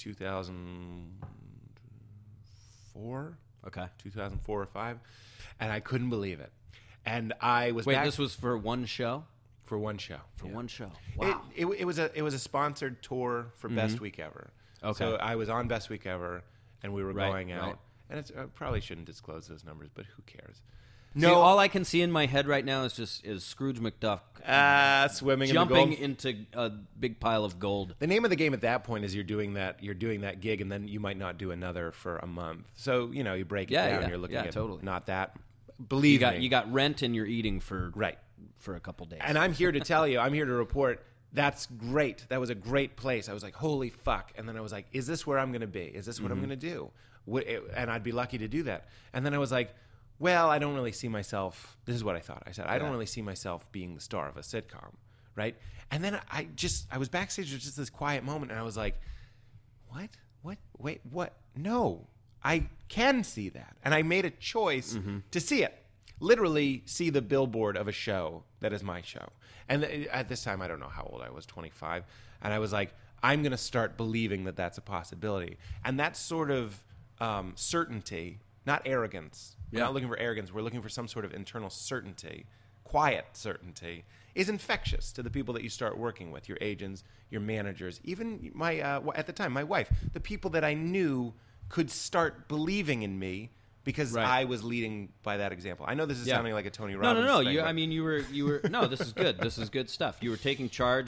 2004. Okay. 2004 or 5. And I couldn't believe it. And I was Wait, back this was for one show? for one show. For Yeah. one show. Wow. It was a sponsored tour for Best Week Ever. Okay. So I was on Best Week Ever, and we were Right, going out. right. And I probably shouldn't disclose those numbers, but who cares? See, all I can see in my head right now is Scrooge McDuck Swimming jumping in the gold. into a big pile of gold. The name of the game at that point is you're doing that gig, and then you might not do another for a month. So you break it Yeah, down. yeah, You're looking yeah, at totally. not that. Believe me, You got rent and you're eating for right. for a couple days. And I'm here to tell you, I'm here to report, that's great. That was a great place. I was like, holy fuck. And then I was like, is this where I'm going to be? Is this what I'm going to do? And I'd be lucky to do that. And then I was like, well, I don't really see myself. This is what I thought. I said, I don't really see myself being the star of a sitcom, right? And then I was backstage with just this quiet moment, and I was like, what? Wait, what? No, I can see that. And I made a choice to see it. Literally see the billboard of a show that is my show. And at this time, I don't know how old I was, 25. And I was like, I'm going to start believing that that's a possibility. And that sort of certainty, not arrogance. We're not looking for arrogance. We're looking for some sort of internal certainty, quiet certainty, is infectious to the people that you start working with, your agents, your managers, even my, at the time, my wife, the people that I knew could start believing in me because I was leading by that example. I know this is sounding like a Tony Robbins No. thing. You were. No, this is good. This is good stuff. You were taking charge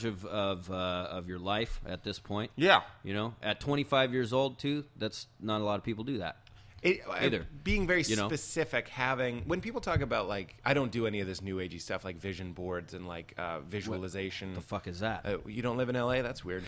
of your life at this point. Yeah. You know, at 25 years old too. That's not a lot of people do that. Either. Being very specific, when people talk about, like, I don't do any of this new agey stuff like vision boards and like visualization. What the fuck is that? You don't live in LA? That's weird.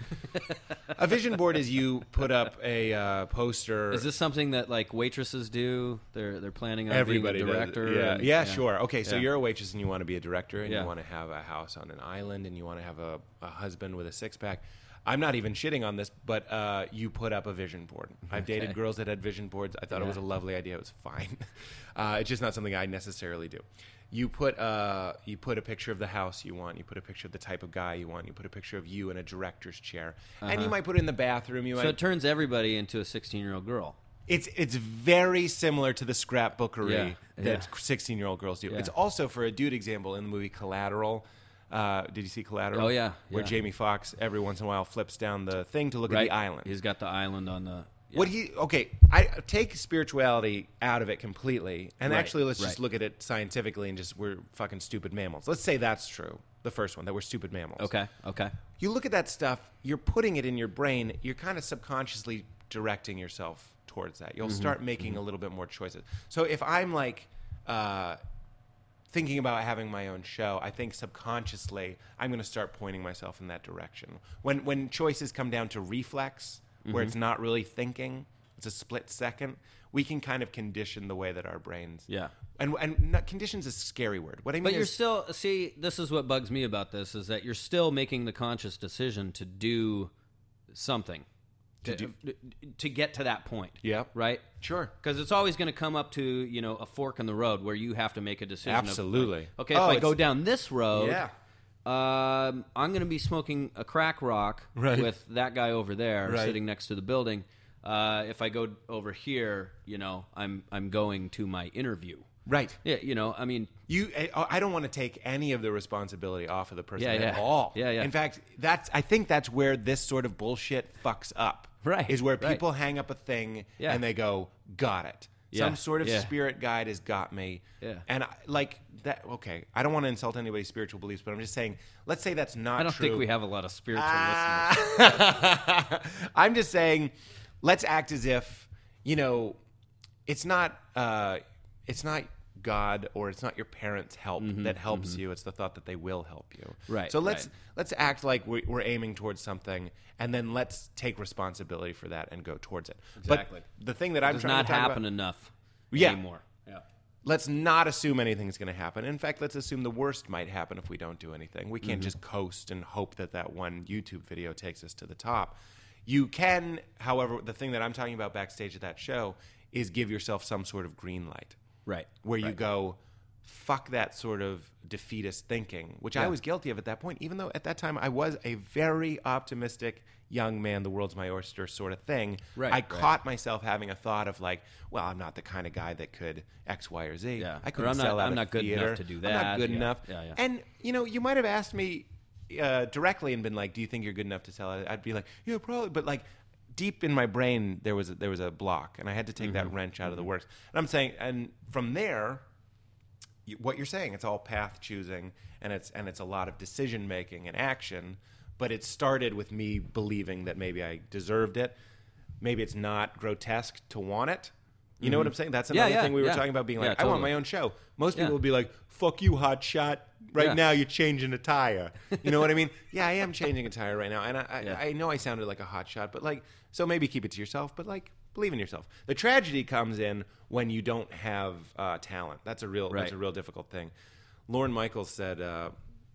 A vision board is you put up a poster. Is this something that like waitresses do? They're planning on Everybody being a director. does. Yeah, sure. Okay, so you're a waitress and you want to be a director and you want to have a house on an island and you want to have a husband with a six-pack. I'm not even shitting on this, but you put up a vision board. I've dated girls that had vision boards. I thought it was a lovely idea. It was fine. It's just not something I necessarily do. You put a picture of the house you want. You put a picture of the type of guy you want. You put a picture of you in a director's chair, and you might put it in the bathroom. So it turns everybody into a 16-year-old girl. It's very similar to the scrapbookery that 16-year-old girls do. Yeah. It's also, for a dude example, in the movie Collateral. Did you see Collateral? Oh, yeah. Where Jamie Foxx every once in a while flips down the thing to look at the island. He's got the island on the... Yeah. I take spirituality out of it completely, and actually let's just look at it scientifically and just, we're fucking stupid mammals. Let's say that's true, the first one, that we're stupid mammals. Okay. You look at that stuff, you're putting it in your brain, you're kind of subconsciously directing yourself towards that. You'll start making a little bit more choices. So if I'm like... thinking about having my own show, I think subconsciously I'm going to start pointing myself in that direction. When choices come down to reflex, where it's not really thinking, it's a split second, we can kind of condition the way that our brains... Yeah. And not, condition's a scary word. What I mean but you're still... See, this is what bugs me about this, is that you're still making the conscious decision to do something. To get to that point. Yeah. Right? Sure. Because it's always going to come up to, a fork in the road where you have to make a decision. Absolutely. If I go down this road, I'm going to be smoking a crack rock with that guy over there sitting next to the building. If I go over here, I'm going to my interview. Right. Yeah, I mean... I don't want to take any of the responsibility off of the person at Yeah. all. Yeah. In fact, I think that's where this sort of bullshit fucks up. Right. Is where people hang up a thing and they go, got it. Yeah. Some sort of spirit guide has got me. Yeah. And I don't want to insult anybody's spiritual beliefs, but I'm just saying, let's say that's not true. I don't think we have a lot of spiritual listeners. I'm just saying, let's act as if, it's not God or it's not your parents' help that helps you. It's the thought that they will help you. Right. So let's act like we're aiming towards something, and then let's take responsibility for that and go towards it. Exactly. But the thing that I'm trying to talk does not happen about, enough anymore. Yeah. Let's not assume anything's going to happen. In fact, let's assume the worst might happen if we don't do anything. We can't just coast and hope that one YouTube video takes us to the top. You can, however, the thing that I'm talking about backstage at that show is give yourself some sort of green light. Right. Where you go, fuck that sort of defeatist thinking, which I was guilty of at that point, even though at that time I was a very optimistic young man, the world's my oyster sort of thing. Right. I caught myself having a thought of like, well, I'm not the kind of guy that could X, Y, or Z. Yeah. I couldn't sell out I'm a not good theater. enough to do that. I'm not good enough. Yeah. And, you might have asked me directly and been like, do you think you're good enough to sell it? I'd be like, yeah, probably. But like, deep in my brain, there was a block, and I had to take that wrench out of the works. And I'm saying, and from there, what you're saying, it's all path choosing, and it's a lot of decision making and action. But it started with me believing that maybe I deserved it. Maybe it's not grotesque to want it. You know what I'm saying? That's another thing we were talking about, being like, totally. I want my own show. Most people would be like, fuck you, hot shot. Right now, you're changing a tire. You know what I mean? Yeah, I am changing a tire right now. And I know I sounded like a hot shot, but like, so maybe keep it to yourself, but like, believe in yourself. The tragedy comes in when you don't have talent. That's a real difficult thing. Lorne Michaels said,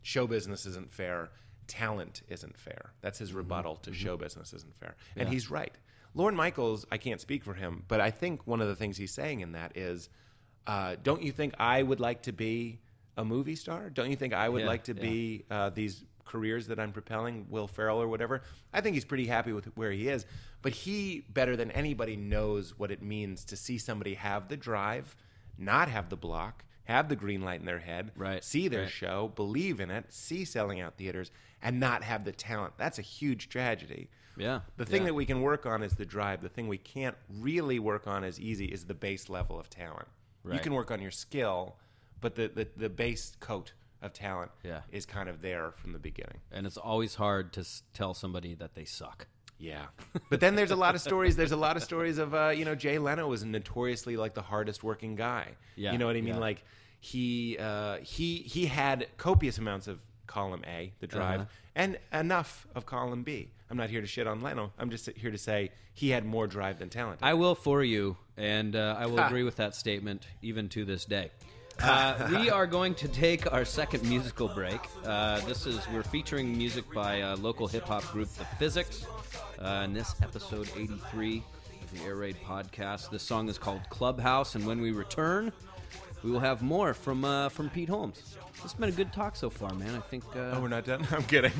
show business isn't fair. Talent isn't fair. That's his rebuttal to show business isn't fair. And he's right. Lorne Michaels, I can't speak for him, but I think one of the things he's saying in that is, don't you think I would like to be a movie star? Don't you think I would like to be these careers that I'm propelling, Will Ferrell or whatever? I think he's pretty happy with where he is. But he, better than anybody, knows what it means to see somebody have the drive, not have the block, have the green light in their head, see their show, believe in it, see selling out theaters, and not have the talent. That's a huge tragedy. Yeah. The thing that we can work on is the drive. The thing we can't really work on as easy is the base level of talent. You can work on your skill, but the base coat of talent is kind of there from the beginning. And it's always hard to tell somebody that they suck. Yeah. But then there's a lot of stories. There's a lot of stories of, Jay Leno was notoriously like the hardest working guy. Yeah. You know what I mean? Like he had copious amounts of column A, the drive, and enough of column B. I'm not here to shit on Leno. I'm just here to say he had more drive than talent. I will for you, and I will agree with that statement even to this day. We are going to take our second musical break. We're featuring music by a local hip-hop group, The Physics, in this episode 83 of the Air Raid podcast. This song is called Clubhouse, and when we return, we will have more from Pete Holmes. This has been a good talk so far, man. I think... Oh, we're not done? I'm kidding.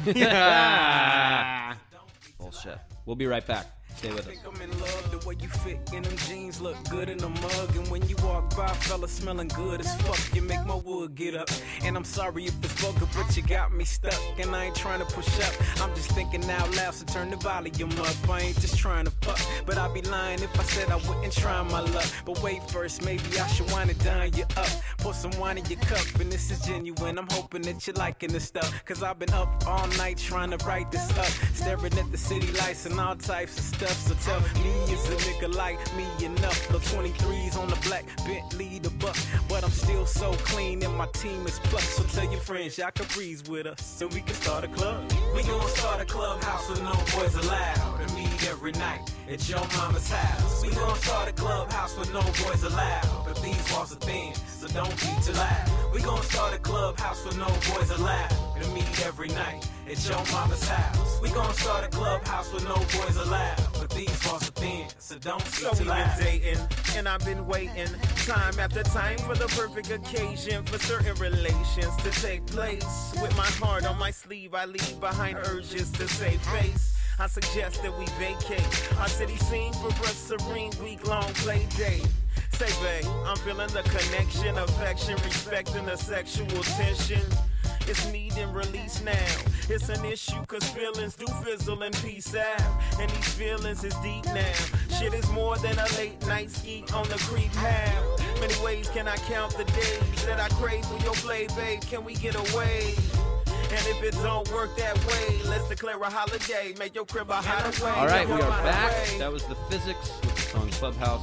Bullshit. We'll be right back. Stay with us. I'm in love the way you fit in them jeans, look good in the mug. And when you walk by, fella smelling good as fuck, you make my wood get up. And I'm sorry if it's vulgar, but you got me stuck. And I ain't trying to push up, I'm just thinking out loud, so turn the volume up. I ain't just trying to fuck, but I'd be lying if I said I wouldn't try my luck. But wait first, maybe I should wind it down, you up. Pour some wine in your cup, and this is genuine. I'm hoping that you're liking this stuff, cause I've been up all night trying to write this up. Staring at the city lights and all types of stuff. So tell me, is a nigga like me enough? The 23s on the black Bentley the buck, but I'm still so clean and my team is plucked. So tell your friends y'all can breeze with us, so we can start a club. We gon' start a clubhouse with no boys allowed, and meet every night at your mama's house. We gon' start a clubhouse with no boys allowed, but these walls are thin, so don't be too loud. We gon' start a clubhouse with no boys allowed, and meet every night at your mama's house. We gon' start a clubhouse with no boys allowed, but these walls are thin, so don't be too loud. So we've been dating, and I've been waiting time after time for the perfect occasion for certain relations to take place. With my heart on my sleeve, I leave behind urges to save face. I suggest that we vacate our city scene for a serene week-long play date. Say, babe, I'm feeling the connection, affection, respecting the sexual tension. It's need and release now. It's an issue cause feelings do fizzle and peace out. And these feelings is deep now. Shit is more than a late night ski on the creep how. Many ways can I count the days that I crave for your play, babe? Can we get away? And if it don't work that way, let's declare a holiday. Make your crib a hideaway. All right, we are back. That was The Physics with the song Clubhouse.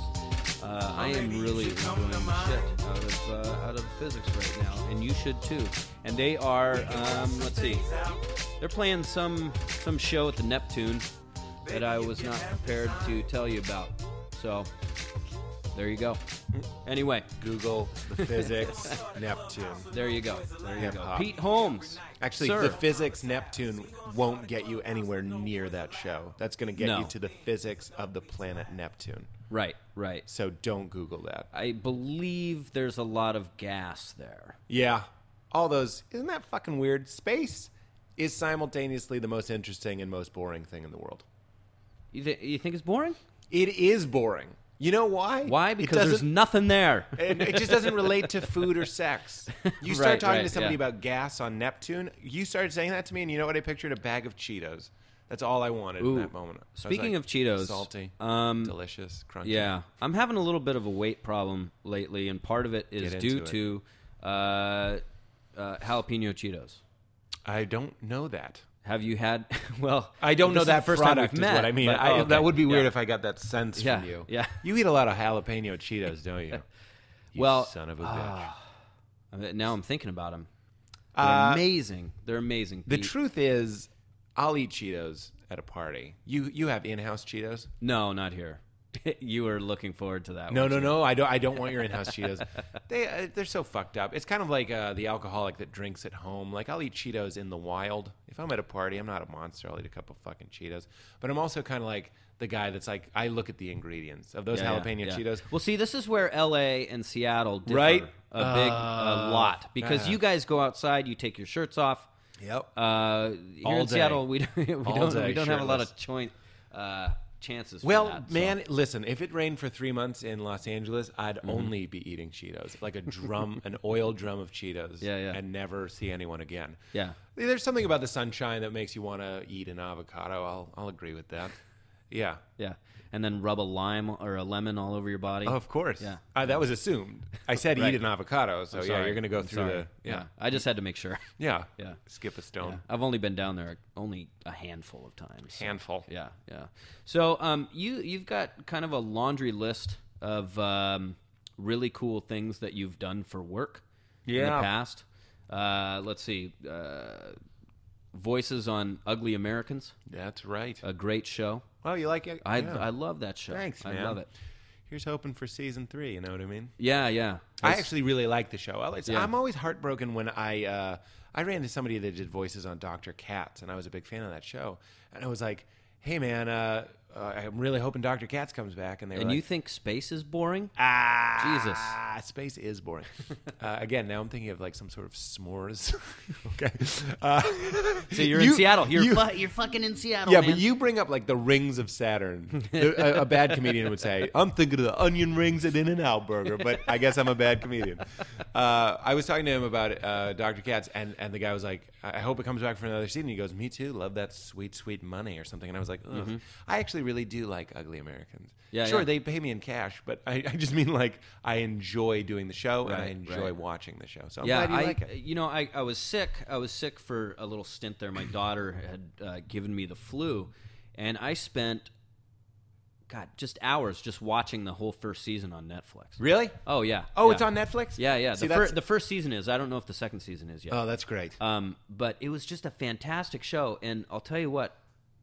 I am really enjoying the shit out of Physics right now, and you should too. And they are, let's see, they're playing some show at the Neptune that I was not prepared to tell you about. So there you go. Anyway, Google The Physics Neptune. There you go. There you go. Hip-hop. Pete Holmes. Actually, Sir. The Physics Neptune won't get you anywhere near that show. That's going to get you to the physics of the planet Neptune. Right, right. So don't Google that. I believe there's a lot of gas there. Yeah. All those. Isn't that fucking weird? Space is simultaneously the most interesting and most boring thing in the world. You think it's boring? It is boring. You know why? Why? Because there's nothing there. It just doesn't relate to food or sex. You start Right, talking to somebody about gas on Neptune. You started saying that to me, and you know what I pictured? A bag of Cheetos. That's all I wanted in that moment. Speaking of Cheetos, salty, delicious, crunchy. Yeah, I'm having a little bit of a weight problem lately, and part of it is due to jalapeno Cheetos. I don't know that. Have you had? Well, I don't know that first time product we've is met, what I mean. but- okay. That would be weird Yeah. if I got that sense Yeah, from you. yeah. You eat a lot of jalapeno Cheetos, don't you? You Well, son of a bitch. I mean, now I'm thinking about them. They're amazing. They're amazing. The Pete. truth is, I'll eat Cheetos at a party. You have in-house Cheetos? No, not here. You were looking forward to that. No, weren't no, you? no. I don't want your in-house Cheetos. They're so fucked up. It's kind of like the alcoholic that drinks at home. Like, I'll eat Cheetos in the wild. If I'm at a party, I'm not a monster. I'll eat a couple fucking Cheetos. But I'm also kind of like the guy that's like, I look at the ingredients of those jalapeno Cheetos. Well, see, this is where L.A. and Seattle differ Right? a lot because you guys go outside, you take your shirts off. Yep. Here All in day. Seattle, we don't day, have a lot shirtless. of chances. Well, for that, man, listen, if it rained for 3 months in Los Angeles, I'd only be eating Cheetos, like an oil drum of Cheetos, and never see anyone again. Yeah. There's something about the sunshine that makes you want to eat an avocado. I'll agree with that. Yeah. Yeah. And then rub a lime or a lemon all over your body. Oh, of course. Yeah. That was assumed. I said Right. eat an avocado, so Sorry. you're going to go I'm through sorry. the I just had to make sure. Yeah. Yeah. Skip a stone. Yeah. I've only been down there only a handful of times. so- Handful. Yeah, yeah. So you've got kind of a laundry list of really cool things that you've done for work in the Yeah. past. Let's see. Voices on Ugly Americans, That's right. a great show. Oh, you like it? I Yeah. love that show. Thanks, man. I love it. Here's hoping for season 3, you know what I mean? Yeah, yeah. I actually really like the show. Yeah. I'm always heartbroken when I ran into somebody that did voices on Dr. Katz, and I was a big fan of that show. And I was like, hey, man, I'm really hoping Dr. Katz comes back. And they were And like, you think space is boring? Jesus. Space is boring. Again, now I'm thinking of like some sort of s'mores. Okay. So you're in Seattle. You're fucking in Seattle, Yeah, man. but you bring up like the rings of Saturn. A bad comedian would say, I'm thinking of the onion rings at In-N-Out Burger, but I guess I'm a bad comedian. I was talking to him about Dr. Katz, and the guy was like, I hope it comes back for another season. He goes, me too, love that sweet, sweet money or something. And I was like, ugh. I actually really do like Ugly Americans. Yeah, sure, yeah. they pay me in cash, but I just mean like I enjoy doing the show and I Right, enjoy right. watching the show. So I'm Yeah, glad you like it. You know, I was sick. I was sick for a little stint there. My daughter had given me the flu, and I spent, just hours just watching the whole first season on Netflix. Really? Oh yeah. Oh, yeah. it's on Netflix? Yeah, yeah. See, The first season is. I don't know if the second season is yet. Oh, that's great. But it was just a fantastic show, and I'll tell you what.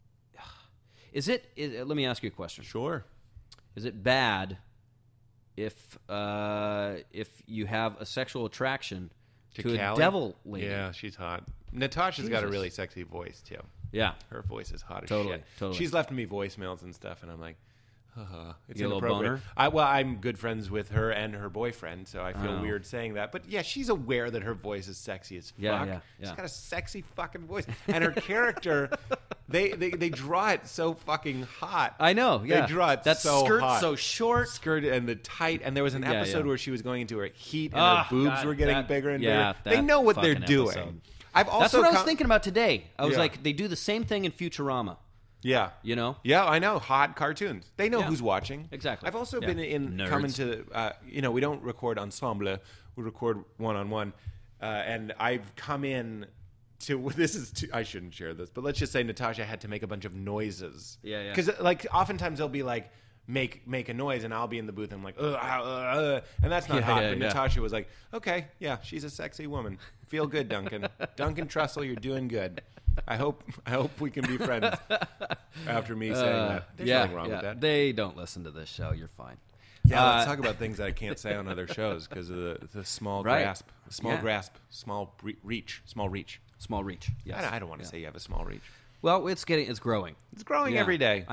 Let me ask you a question. Sure. Is it bad if you have a sexual attraction to a Callie? devil lady? Yeah, she's hot. Natasha's got a Jesus. really sexy voice, too. Yeah. Her voice is hot as Totally, shit. totally. She's left me voicemails and stuff, and I'm like, it's You get a little inappropriate. boner? I'm good friends with her and her boyfriend, so I feel Oh. weird saying that. But yeah, she's aware that her voice is sexy as fuck. Yeah. She's got a sexy fucking voice, and her character, they draw it so fucking hot. I know. Yeah. They draw it that so skirt hot. so short. Skirt and the tight, and there was an Yeah, episode yeah. where she was going into her heat, and Ah, her boobs God, were getting that- bigger and yeah, bigger. They that know what they're fucking doing. episode. I've also That's what I was thinking about today. I was Yeah. like, they do the same thing in Futurama. Yeah. You know? Yeah, I know. Hot cartoons. They know Yeah. who's watching. Exactly. I've also Yeah. been in Nerds. coming to, we don't record ensemble. We record one-on-one. And I've come in to, I shouldn't share this, but let's just say Natasha had to make a bunch of noises. Yeah, yeah. Because, like, oftentimes they'll be like, make a noise, and I'll be in the booth, and I'm like, and that's not Yeah, hot. yeah, But yeah. Natasha was like, okay, yeah, she's a sexy woman. Feel good, Duncan. Duncan Trussell, you're doing good. I hope we can be friends after me saying that. There's nothing wrong with that. They don't listen to this show. You're fine. Yeah, let's talk about things that I can't say on other shows because of the small Right. grasp, small reach. Small reach. Yes. I don't want to say you have a small reach. Well, it's growing. It's growing Yeah. every day.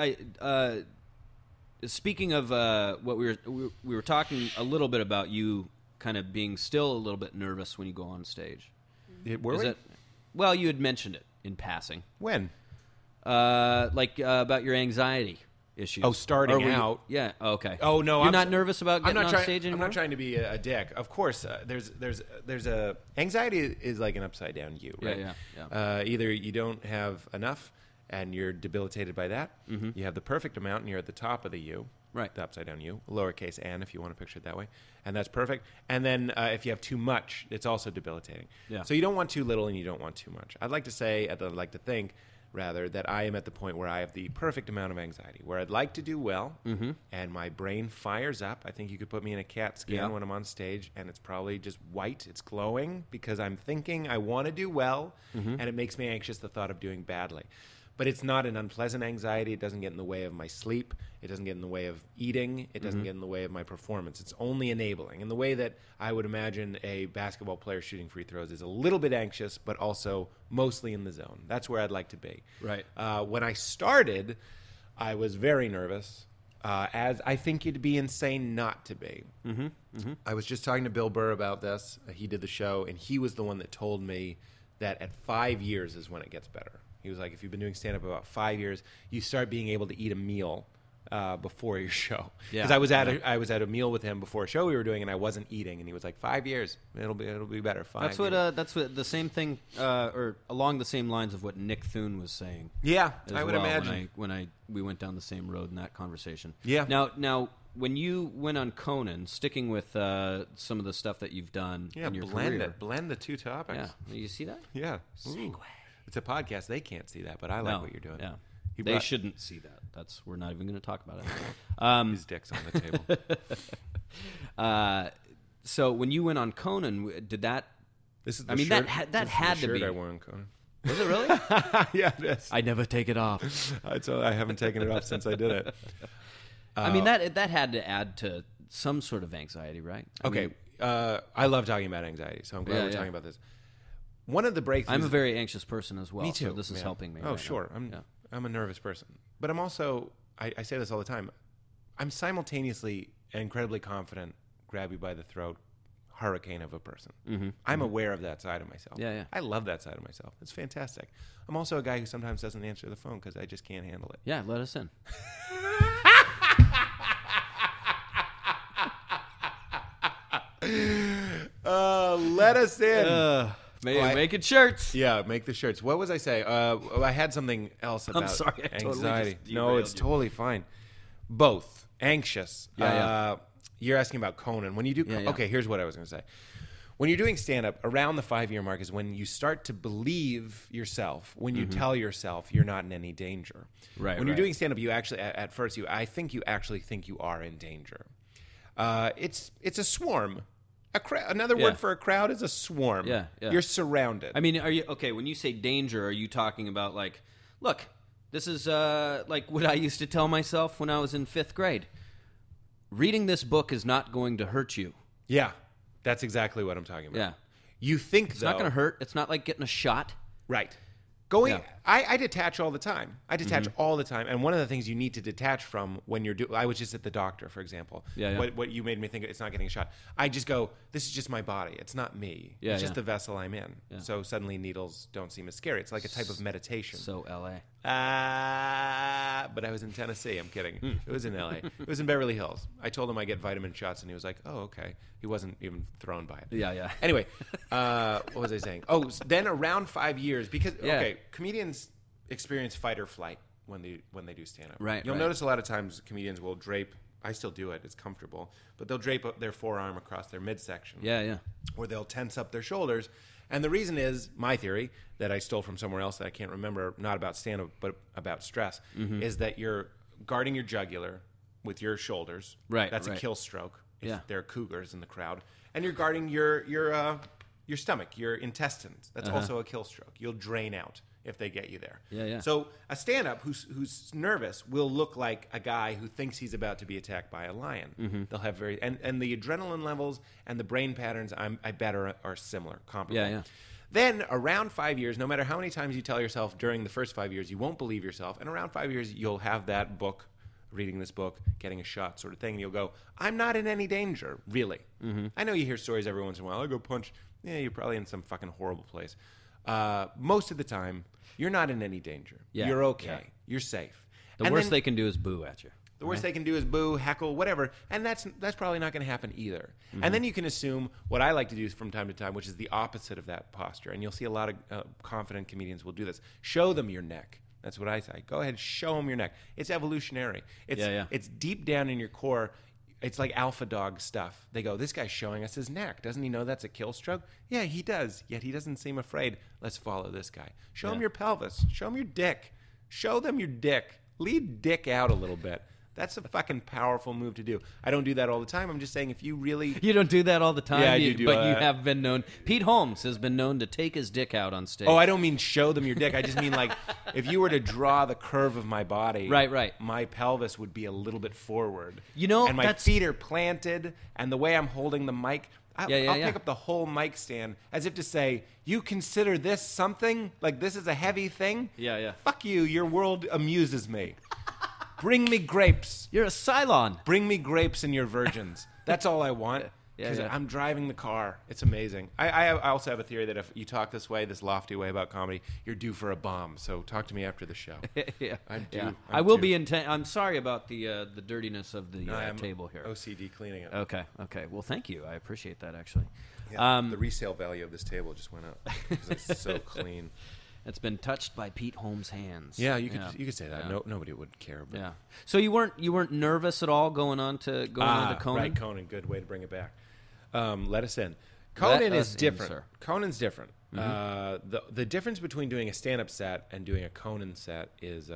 Speaking of what we were talking a little bit about you kind of being still a little bit nervous when you go on stage. Were Is we? it? Well, you had mentioned it in passing, When? about your anxiety issues. Oh, starting Or were you- out. Yeah. Okay. Oh no, you're I'm not s- nervous about I'm getting not on trying, stage anymore. I'm not trying to be a dick. Of course, there's a anxiety is like an upside down U, right? Yeah. Either you don't have enough and you're debilitated by that. Mm-hmm. You have the perfect amount and you're at the top of the U. Right. The upside down U, lowercase n, if you want to picture it that way, and that's perfect. And then if you have too much, it's also debilitating. Yeah. So you don't want too little and you don't want too much. I'd like to think, rather, that I am at the point where I have the perfect amount of anxiety, where I'd like to do well, and my brain fires up. I think you could put me in a CAT scan Yeah. when I'm on stage, and it's probably just white. It's glowing because I'm thinking I want to do well, and it makes me anxious the thought of doing badly. But it's not an unpleasant anxiety. It doesn't get in the way of my sleep. It doesn't get in the way of eating. It doesn't get in the way of my performance. It's only enabling. In the way that I would imagine a basketball player shooting free throws is a little bit anxious, but also mostly in the zone. That's where I'd like to be. Right. When I started, I was very nervous, as I think you'd be insane not to be. I was just talking to Bill Burr about this. He did the show, and he was the one that told me that at 5 years is when it gets better. He was like, if you've been doing stand-up about 5 years, you start being able to eat a meal before your show. Because I was at a meal with him before a show we were doing, and I wasn't eating, and he was like, 5 years, it'll be better. That's what the same thing, or along the same lines of what Nick Thune was saying. Yeah, I would imagine. When we went down the same road in that conversation. Yeah. Now when you went on Conan, sticking with some of the stuff that you've done in your career. Blend the two topics. Yeah, you see that? Yeah. Segue. It's a podcast. They can't see that, but I like what you're doing. Yeah. They shouldn't see that. We're not even going to talk about it. His dick's on the table. So when you went on Conan, did that? This is that had to be. I wore on Conan. Was it really? Yeah, it is. I never take it off. I haven't taken it off since I did it. I mean, that had to add to some sort of anxiety, right? I love talking about anxiety, so I'm glad we're talking about this. One of the breakthroughs. I'm a very anxious person as well. Me too. So this is helping me. Oh, right sure. now. I'm a nervous person, but I'm also. I say this all the time. I'm simultaneously incredibly confident, grab you by the throat, hurricane of a person. I'm aware of that side of myself. Yeah. I love that side of myself. It's fantastic. I'm also a guy who sometimes doesn't answer the phone because I just can't handle it. Yeah, let us in. Let us in. Making shirts. Yeah, make the shirts. What was I say? I had something else about sorry, I totally anxiety. just No, it's derailed you. totally fine. Both. Anxious. Yeah. You're asking about Conan. When you do... Yeah. Okay, here's what I was going to say. When you're doing stand-up, around the 5-year mark is when you start to believe yourself, when you tell yourself you're not in any danger. Right, When you're doing stand-up, you actually... At first, I think you actually think you are in danger. It's a swarm. Another word for a crowd is a swarm. Yeah. You're surrounded. I mean, are you okay? When you say danger, are you talking about like, look, this is like what I used to tell myself when I was in 5th grade. Reading this book is not going to hurt you. Yeah, that's exactly what I'm talking about. Yeah. You think It's not going to hurt. It's not like getting a shot. Right. Yeah. I detach all the time. All the time. And one of the things you need to detach from when you're I was just at the doctor, for example. Yeah. What you made me think it's not getting a shot. I just go, this is just my body. It's not me. Yeah, it's just the vessel I'm in. Yeah. So suddenly needles don't seem as scary. It's like a type of meditation. So L.A. But I was in Tennessee. I'm kidding. It was in L.A. It was in Beverly Hills. I told him I get vitamin shots, and he was like, oh, okay. He wasn't even thrown by it. Yeah. Anyway, what was I saying? Oh, then around 5 years, because, comedians experience fight or flight when they do stand-up. Right. You'll notice a lot of times comedians will drape, I still do it, it's comfortable, but they'll drape their forearm across their midsection. Yeah. Or they'll tense up their shoulders. And the reason is, my theory, that I stole from somewhere else that I can't remember, not about stand-up, but about stress, is that you're guarding your jugular with your shoulders. Right. That's a kill stroke if there are cougars in the crowd. And you're guarding your stomach, your intestines. That's also a kill stroke. You'll drain out if they get you there. Yeah. So a stand-up who's nervous will look like a guy who thinks he's about to be attacked by a lion. They'll have and the adrenaline levels and the brain patterns, I bet are similar, comparable. Yeah. Then around 5 years, no matter how many times you tell yourself during the first 5 years, you won't believe yourself. And around 5 years, you'll have that book, reading this book, getting a shot sort of thing, and you'll go, I'm not in any danger, really. I know you hear stories every once in a while. I go punch. Yeah, you're probably in some fucking horrible place. Most of the time, you're not in any danger. Yeah, you're okay. yeah. You're safe. The worst they can do is boo at you. The worst they can do is boo, heckle, whatever. And that's probably not going to happen either. And then you can assume what I like to do from time to time, which is the opposite of that posture. And you'll see a lot of confident comedians will do this. Show them your neck. That's what I say. Go ahead, show them your neck. It's evolutionary. It's deep down in your core. It's like alpha dog stuff. They go, this guy's showing us his neck. Doesn't he know that's a kill stroke? Yeah, he does. Yet he doesn't seem afraid. Let's follow this guy. Show him your pelvis. Show him your dick. Show them your dick. Lead dick out a little bit. That's a fucking powerful move to do. I don't do that all the time. I'm just saying if you really... You don't do that all the time, Yeah, I do but you that. have been known. Pete Holmes has been known to take his dick out on stage. Oh, I don't mean show them your dick. I just mean like if you were to draw the curve of my body, Right. my pelvis would be a little bit forward. You know, and my that's- feet are planted, and the way I'm holding the mic, I'll Yeah. pick up the whole mic stand as if to say, you consider this something? Like this is a heavy thing? Yeah. Fuck you. Your world amuses me. Bring me grapes. You're a Cylon. Bring me grapes and your virgins. That's all I want. Yeah, Because yeah. I'm driving the car. It's amazing. I also have a theory that if you talk this way, this lofty way about comedy, you're due for a bomb. So talk to me after the show. Yeah. I'm due. Yeah. I'm I will due. be intent. I'm sorry about the dirtiness of the I am table here. OCD cleaning it. Okay. Well, thank you. I appreciate that actually. Yeah, the resale value of this table just went up because it's so clean. It's been touched by Pete Holmes' hands. Yeah, you could say that. Yeah. No, nobody would care. But. Yeah. So you weren't nervous at all going on to Conan? Right, Conan. Good way to bring it back. Let us in. Conan is us in, different. sir. Conan's different. The difference between doing a stand-up set and doing a Conan set is,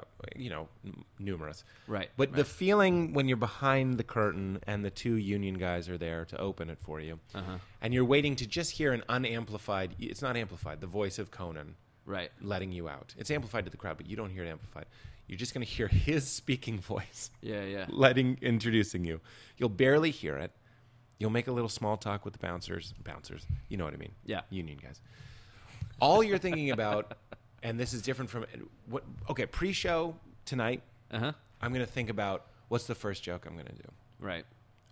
numerous. Right, But right. the feeling when you're behind the curtain and the two union guys are there to open it for you, and you're waiting to just hear an unamplified. It's not amplified. The voice of Conan. Right. Letting you out. It's amplified to the crowd, but you don't hear it amplified. You're just going to hear his speaking voice. Yeah. Introducing you. You'll barely hear it. You'll make a little small talk with the bouncers. You know what I mean. Yeah. Union guys. All you're thinking about, and this is different from pre-show tonight, I'm going to think about what's the first joke I'm going to do. Right.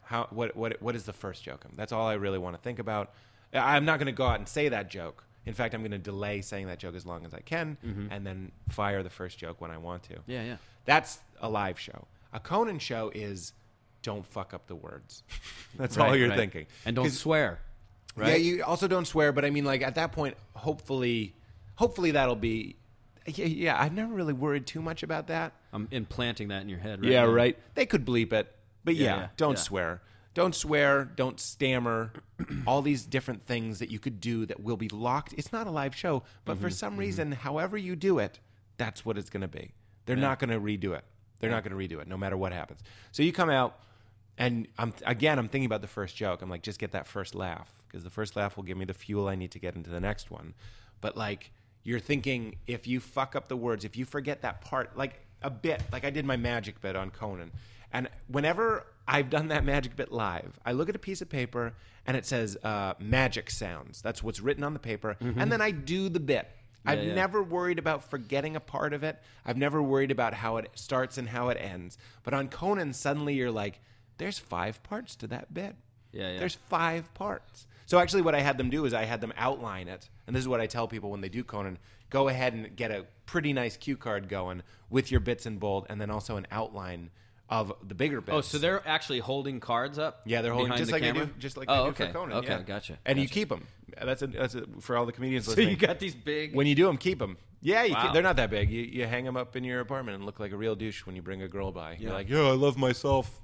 What is the first joke? That's all I really want to think about. I'm not going to go out and say that joke. In fact, I'm going to delay saying that joke as long as I can and then fire the first joke when I want to. Yeah. That's a live show. A Conan show is don't fuck up the words. That's Right, all you're right. thinking. And don't 'Cause- swear. Right. Yeah, you also don't swear, but I mean, like, at that point, hopefully that'll be... Yeah, I've never really worried too much about that. I'm implanting that in your head. Right Yeah, now. right. They could bleep it, but Yeah, don't yeah. swear. Don't swear. Don't stammer. All these different things that you could do that will be locked. It's not a live show, but for some reason, however you do it, that's what it's going to be. They're not going to redo it. They're not going to redo it, no matter what happens. So you come out, and I'm thinking about the first joke. I'm like, just get that first laugh, because the first laugh will give me the fuel I need to get into the next one. But like, you're thinking, if you fuck up the words, if you forget that part, like a bit, like I did my magic bit on Conan. And whenever I've done that magic bit live, I look at a piece of paper and it says magic sounds. That's what's written on the paper. And then I do the bit. I've never worried about forgetting a part of it. I've never worried about how it starts and how it ends. But on Conan, suddenly you're like, there's 5 parts to that bit. Yeah. There's 5 parts. So actually what I had them do is I had them outline it. And this is what I tell people when they do Conan. Go ahead and get a pretty nice cue card going with your bits in bold and then also an outline of the bigger bits. Oh, so they're actually holding cards up? Yeah, they're holding behind just the like camera? they do, just like Oh, they okay. do for Conan. Okay, yeah. gotcha. And you keep them. That's for all the comedians So listening. you got these big... When you do them, keep them. Yeah, Wow. they're not that big. You hang them up in your apartment and look like a real douche when you bring a girl by. You're Yeah. like, I love myself.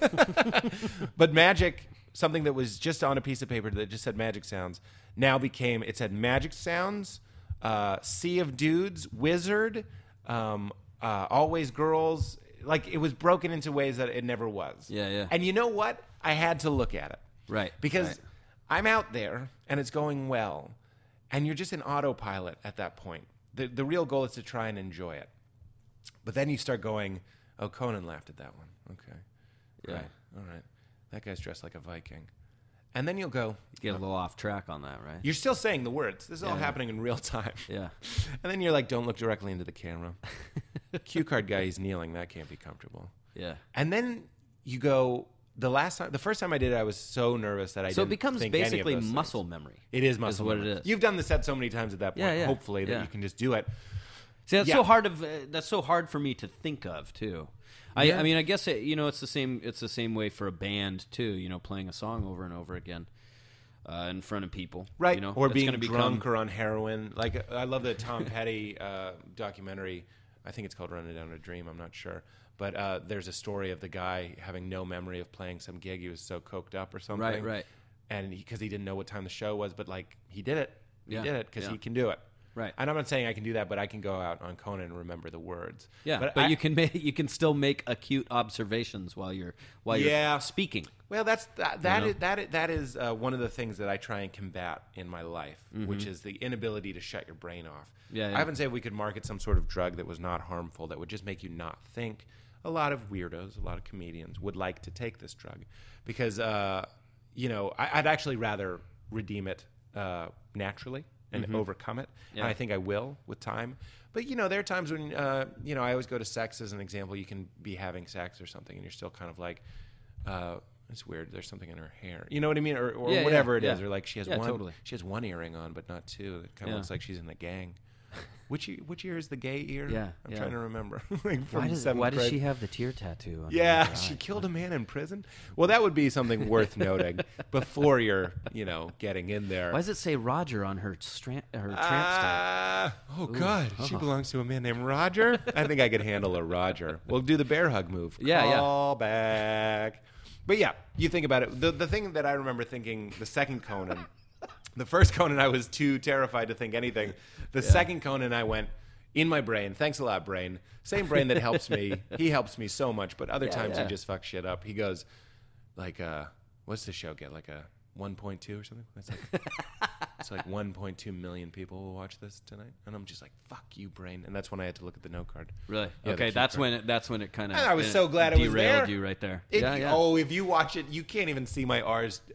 But magic, something that was just on a piece of paper that just said magic sounds, now became, it said magic sounds, sea of dudes, wizard, always girls. Like, it was broken into ways that it never was. Yeah. And you know what? I had to look at it. Right. Because right. I'm out there and it's going well, and you're just in autopilot at that point. The real goal is to try and enjoy it. But then you start going, oh, Conan laughed at that one. Okay. Yeah. Right. All right. That guy's dressed like a Viking. And then you'll go, Get a little off track on that, right? you're still saying the words. This is all Yeah. happening in real time. Yeah. And then you're like, don't look directly into the camera. Cue card guy, he's kneeling. That can't be comfortable. Yeah. And then you go, the first time I did it, I was so nervous that I So it didn't becomes think any of basically those things. muscle memory. It is muscle what memory. it is. You've done the set so many times at that point, Yeah, yeah. hopefully, that Yeah. you can just do it. See, that's Yeah. so hard that's so hard for me to think of too. Yeah. I mean, I guess it's the same. It's the same way for a band too. You know, playing a song over and over again in front of people, Right. You know, or it's being gonna drunk or on heroin. Like, I love the Tom Petty documentary. I think it's called Running Down a Dream. I'm not sure. But there's a story of the guy having no memory of playing some gig. He was so coked up or something. Right. And because he didn't know what time the show was, but, like, he did it. He Yeah, did it because yeah. he can do it. Right. And I'm not saying I can do that, but I can go out on Conan and remember the words. Yeah, but you can still make acute observations while you're speaking. Well, that is one of the things that I try and combat in my life, which is the inability to shut your brain off. Yeah. I haven't said we could market some sort of drug that was not harmful, that would just make you not think. A lot of weirdos, a lot of comedians would like to take this drug because, I'd actually rather redeem it naturally and overcome it. Yeah. And I think I will with time. But, there are times when, I always go to sex as an example. You can be having sex or something and you're still kind of like, it's weird. There's something in her hair. You know what I mean? Or whatever it is. Or like she has one earring on, but not two. It kind of looks like she's in the gang. Which ear is the gay ear? Yeah, I'm trying to remember. Like why does she have the tear tattoo on her she eye? killed a man in prison. Well, that would be something worth noting before you're, getting in there. Why does it say Roger on her tramp stamp? Oh, God. She belongs to a man named Roger? I think I could handle a Roger. We'll do the bear hug move. Call back. But yeah, you think about it. The thing that I remember thinking, the second Conan, the first Conan I was too terrified to think anything. The second Conan I went, in my brain, thanks a lot, brain. Same brain that helps me. He helps me so much, but other times he just fucks shit up. He goes, like, what's the show get? Like a 1.2 or something? That's like, it's like 1.2 million people will watch this tonight. And I'm just like, fuck you, brain. And that's when I had to look at the note card. Really? Yeah, okay, that's when it kind of. And I was so glad it was there. Derailed you right there. Oh, if you watch it, you can't even see my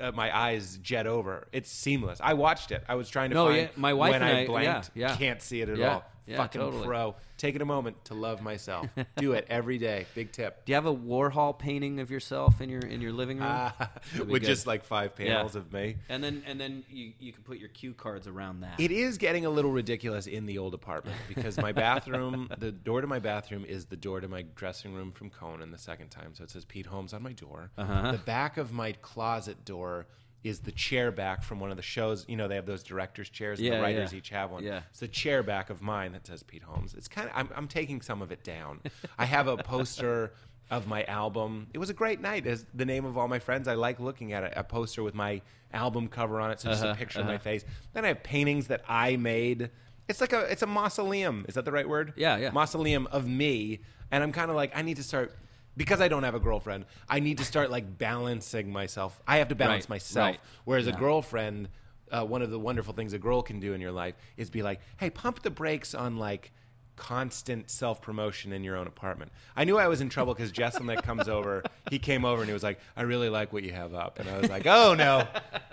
eyes jet over. It's seamless. I watched it. I was trying to find my wife when and I blanked. can't see it at all. Yeah, fucking totally. pro. Taking a moment to love myself. Do it every day. Big tip. Do you have a Warhol painting of yourself in your living room? With just like 5 panels of me. And then you can put your cue cards around that. It is getting a little ridiculous in the old apartment because my bathroom, the door to my bathroom is the door to my dressing room from Conan the second time. So it says Pete Holmes on my door. The back of my closet door is the chair back from one of the shows. They have those director's chairs, and the writers each have one. Yeah. It's the chair back of mine that says Pete Holmes. It's kind of I'm taking some of it down. I have a poster of my album. It was a great night. As the name of all my friends, I like looking at it. A poster with my album cover on it, so just a picture of my face. Then I have paintings that I made. It's like it's a mausoleum. Is that the right word? Yeah. Mausoleum of me, and I'm kind of like I need to start. Because I don't have a girlfriend, I need to start like balancing myself. I have to balance myself. Right. Whereas a girlfriend, one of the wonderful things a girl can do in your life is be like, hey, pump the brakes on like constant self-promotion in your own apartment. I knew I was in trouble because Jesselnick comes over. He came over and he was like, I really like what you have up. And I was like, oh, no.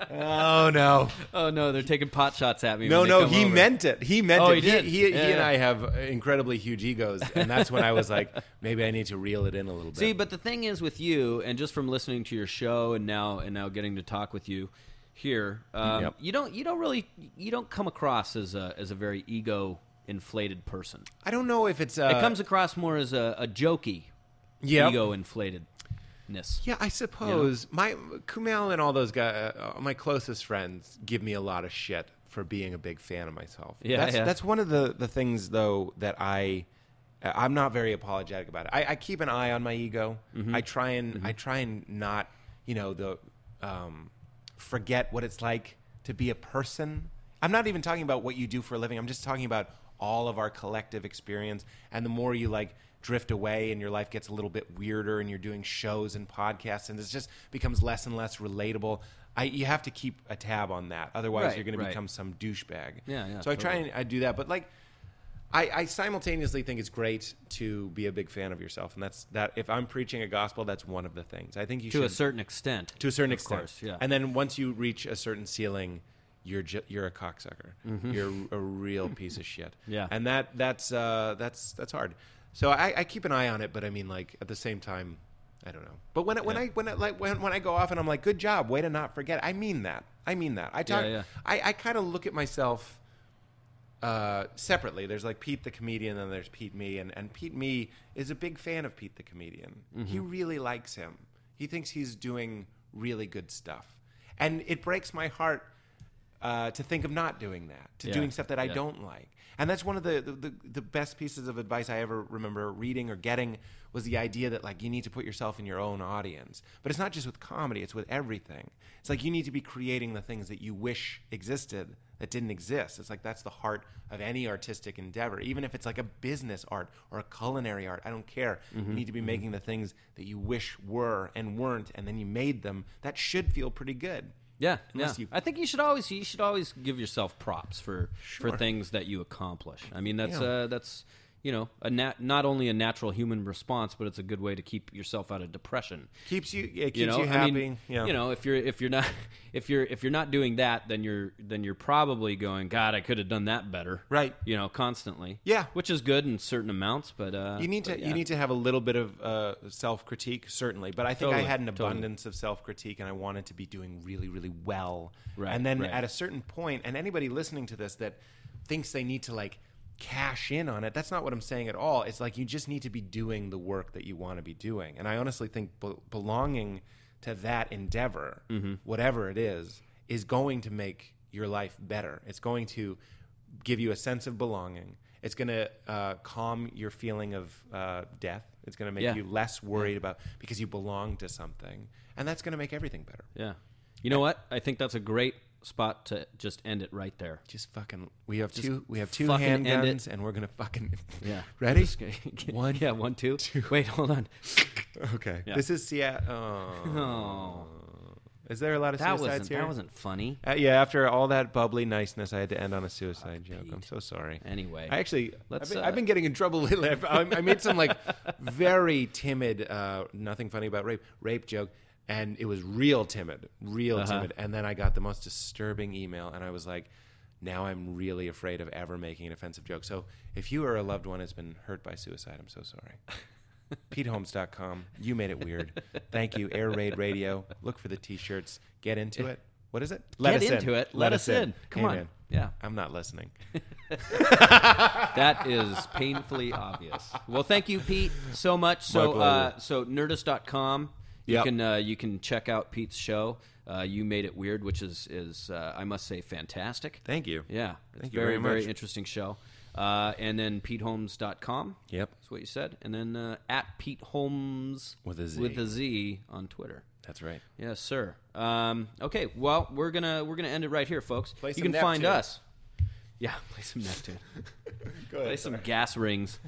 Oh, no. Oh, no, they're taking pot shots at me. No, he meant it. He meant it. He did? He and I have incredibly huge egos. And that's when I was like, maybe I need to reel it in a little bit. See, but the thing is with you, and just from listening to your show and now getting to talk with you here, you don't come across as a very ego-inflated person. I don't know if it's... it comes across more as a jokey ego-inflatedness. Yeah, I suppose. My Kumail and all those guys, my closest friends, give me a lot of shit for being a big fan of myself. That's one of the things, though, that I'm not very apologetic about it. I keep an eye on my ego. I try and not, forget what it's like to be a person. I'm not even talking about what you do for a living. I'm just talking about all of our collective experience. And the more you drift away and your life gets a little bit weirder and you're doing shows and podcasts and it just becomes less and less relatable, you have to keep a tab on that. Otherwise, you're going to become some douchebag. Yeah. So I try and I do that. But I simultaneously think it's great to be a big fan of yourself, and that's that. If I'm preaching a gospel, that's one of the things I think you should. To a certain extent. To a certain extent, course, yeah. And then once you reach a certain ceiling, you're a cocksucker. You're a real piece of shit. Yeah. And that's hard. So I keep an eye on it, but I mean, at the same time, I don't know. But when I go off and I'm like, good job, way to not forget. I mean that. I talk. I kind of look at myself. Separately, there's Pete the comedian, and there's Pete me, and Pete me is a big fan of Pete the comedian. He really likes him. He thinks he's doing really good stuff, and it breaks my heart to think of not doing that, to Yeah. doing stuff that I Yeah. don't like. And that's one of the best pieces of advice I ever remember reading or getting was the idea that like you need to put yourself in your own audience. But it's not just with comedy, it's with everything. It's like you need to be creating the things that you wish existed that didn't exist. It's like that's the heart of any artistic endeavor. Even if it's like a business art or a culinary art, I don't care. You need to be making the things that you wish were and weren't, and then you made them. That should feel pretty good. Yeah, Unless yeah. you- I think you should always give yourself props for things that you accomplish. I mean, that's not only a natural human response, but it's a good way to keep yourself out of depression. It keeps you I happy. mean, yeah. if you're not doing that, then you're probably going, God, I could have done that better. Right. Constantly. Yeah. Which is good in certain amounts, but You need to have a little bit of self-critique, certainly. But I think Totally, I had an totally. abundance of self-critique, and I wanted to be doing really, really well. Right, And then right. at a certain point, and anybody listening to this that thinks they need to like cash in on it, that's not what I'm saying at all. It's like you just need to be doing the work that you want to be doing. And I honestly think belonging to that endeavor, whatever it is going to make your life better. It's going to give you a sense of belonging. It's going to calm your feeling of death. It's going to make Yeah. you less worried about because you belong to something, and that's going to make everything better. yeah. You know what? I think that's a great spot to just end it right there. Just fucking. We have Just two fucking end it. handguns, and we're gonna fucking. Yeah. Ready? Just gonna- One, Yeah, 1, 2. Wait, hold on. Okay. Yeah. This is Seattle. Oh, Is there a lot of suicides here? that wasn't funny. Yeah, after all that bubbly niceness, I had to end on a suicide joke. I'm so sorry. Anyway, I actually, let's, I've been getting in trouble lately. I made some like very timid, nothing funny about rape joke, and it was real timid. And then I got the most disturbing email, and I was like, now I'm really afraid of ever making an offensive joke. So if you or a loved one has been hurt by suicide, I'm so sorry. PeteHolmes.com. You made it weird. Thank you. Air Raid Radio. Look for the T-shirts. Get into it. What is it? Get into it. Let us in. Come on. Man. Yeah. I'm not listening. That is painfully obvious. Well, thank you, Pete, so much. So, pleasure. Nerdist.com. Yep. You can check out Pete's show. You Made It Weird, which is I must say fantastic. Thank you. Yeah, it's Thank you very, very much. very interesting show. And then PeteHolmes.com. Yep. That's what you said. And then at Pete Holmes With a Z. with a Z on Twitter. That's right. Yes, sir. Okay, well, we're gonna end it right here, folks. Play You some can find Neptune. us. Yeah, play some Neptune. Go ahead. Play some gas rings.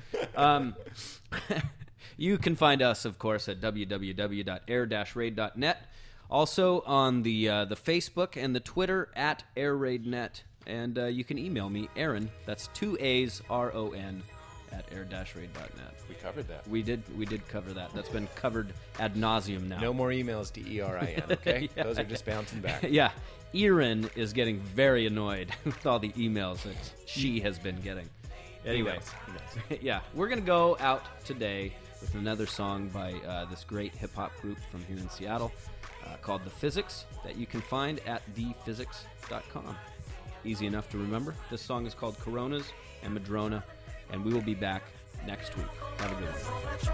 You can find us, of course, at www.air-raid.net. Also on the Facebook and the Twitter at AirRaidNet. And you can email me, Aaron, that's 2 A's, R-O-N, at air-raid.net. We covered that. We did cover that. That's been covered ad nauseum now. No more emails to ERIN, okay? Yeah. Those are just bouncing back. Yeah, Erin is getting very annoyed with all the emails that she has been getting. Anyway, yeah, we're going to go out today with another song by this great hip-hop group from here in Seattle called The Physics that you can find at thephysics.com. Easy enough to remember. This song is called Coronas and Madrona, and we will be back next week. Have a good one.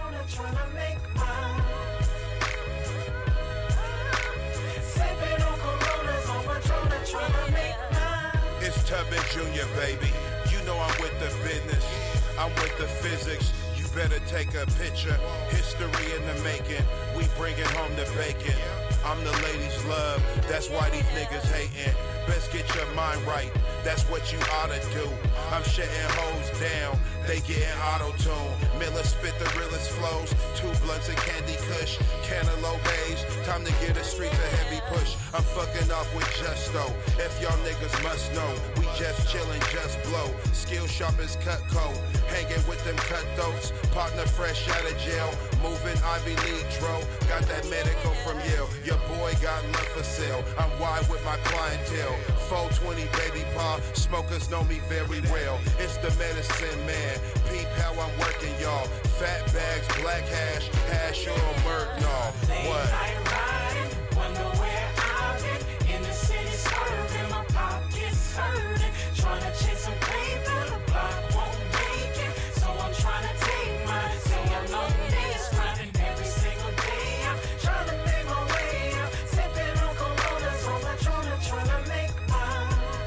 It's Tubman Jr., baby. You know I'm with the business. I'm with the physics. You better take a picture. History in the making. We bringing home the bacon. I'm the ladies' love. That's why these niggas hating. Best get your mind right. That's what you oughta do. I'm shutting hoes down. They getting auto-tune. Miller spit the realest flows. 2 blunts of Candy Kush. Cantaloupe haze. Time to get the streets a heavy push. I'm fucking up with Justo. If y'all niggas must know, we just chillin', just blow. Skill sharp as Cutco. Hanging with them cutthroats. Partner fresh out of jail. Moving Ivy League dro. Got that medical from Yale. Your boy got love for sale. I'm wide with my clientele. 420 baby pa. Smokers know me very well. It's the medicine man. Peep how I'm working, y'all. Fat bags, black hash, hash or Murdoch. What? Wonder where I've been in the city, serving my pockets hurting, trying to chase some paper, the block won't make it, so I'm trying to take mine. See, I'm on this grinding every single day. I'm trying to make my way up, sipping on Coronas on my trying to make mine.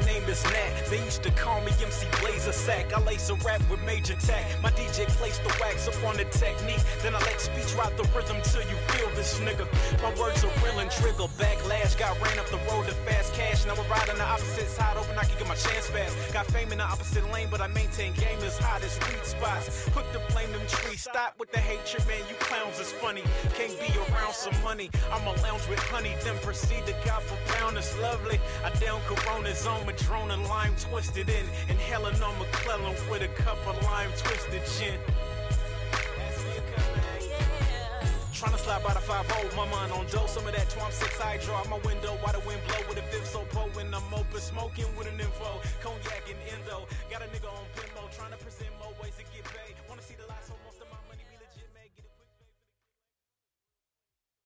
name is Nat. They used to call me MC Blazer Sack. I lace a rap with major tack. My DJ placed the wax up on the technique. Then I let speech ride the rhythm till you feel this nigga. My words are real and trigger. Backlash, got ran up the road to fast cash. Now we're riding the opposite side, hoping I can get my chance fast. Got fame in the opposite lane, but I maintain game as hot as weed spots. Put the flame them trees. Stop with the hatred, man. You clowns is funny. Can't be around some money. I'ma lounge with honey, then proceed to cop a pound. It's lovely. I down Corona's on Madrone and lime twisted in. Inhaling on McClellan with a cup of lime twisted gin. Tryna slide by the 5-0, my mind on dough. Some of that 6 hydro out my window. Why the wind blow with a fifth so po when I'm open smoking with an info. Cognac and endo. Got a nigga on Venmo tryna present more ways to get paid. Wanna see the lights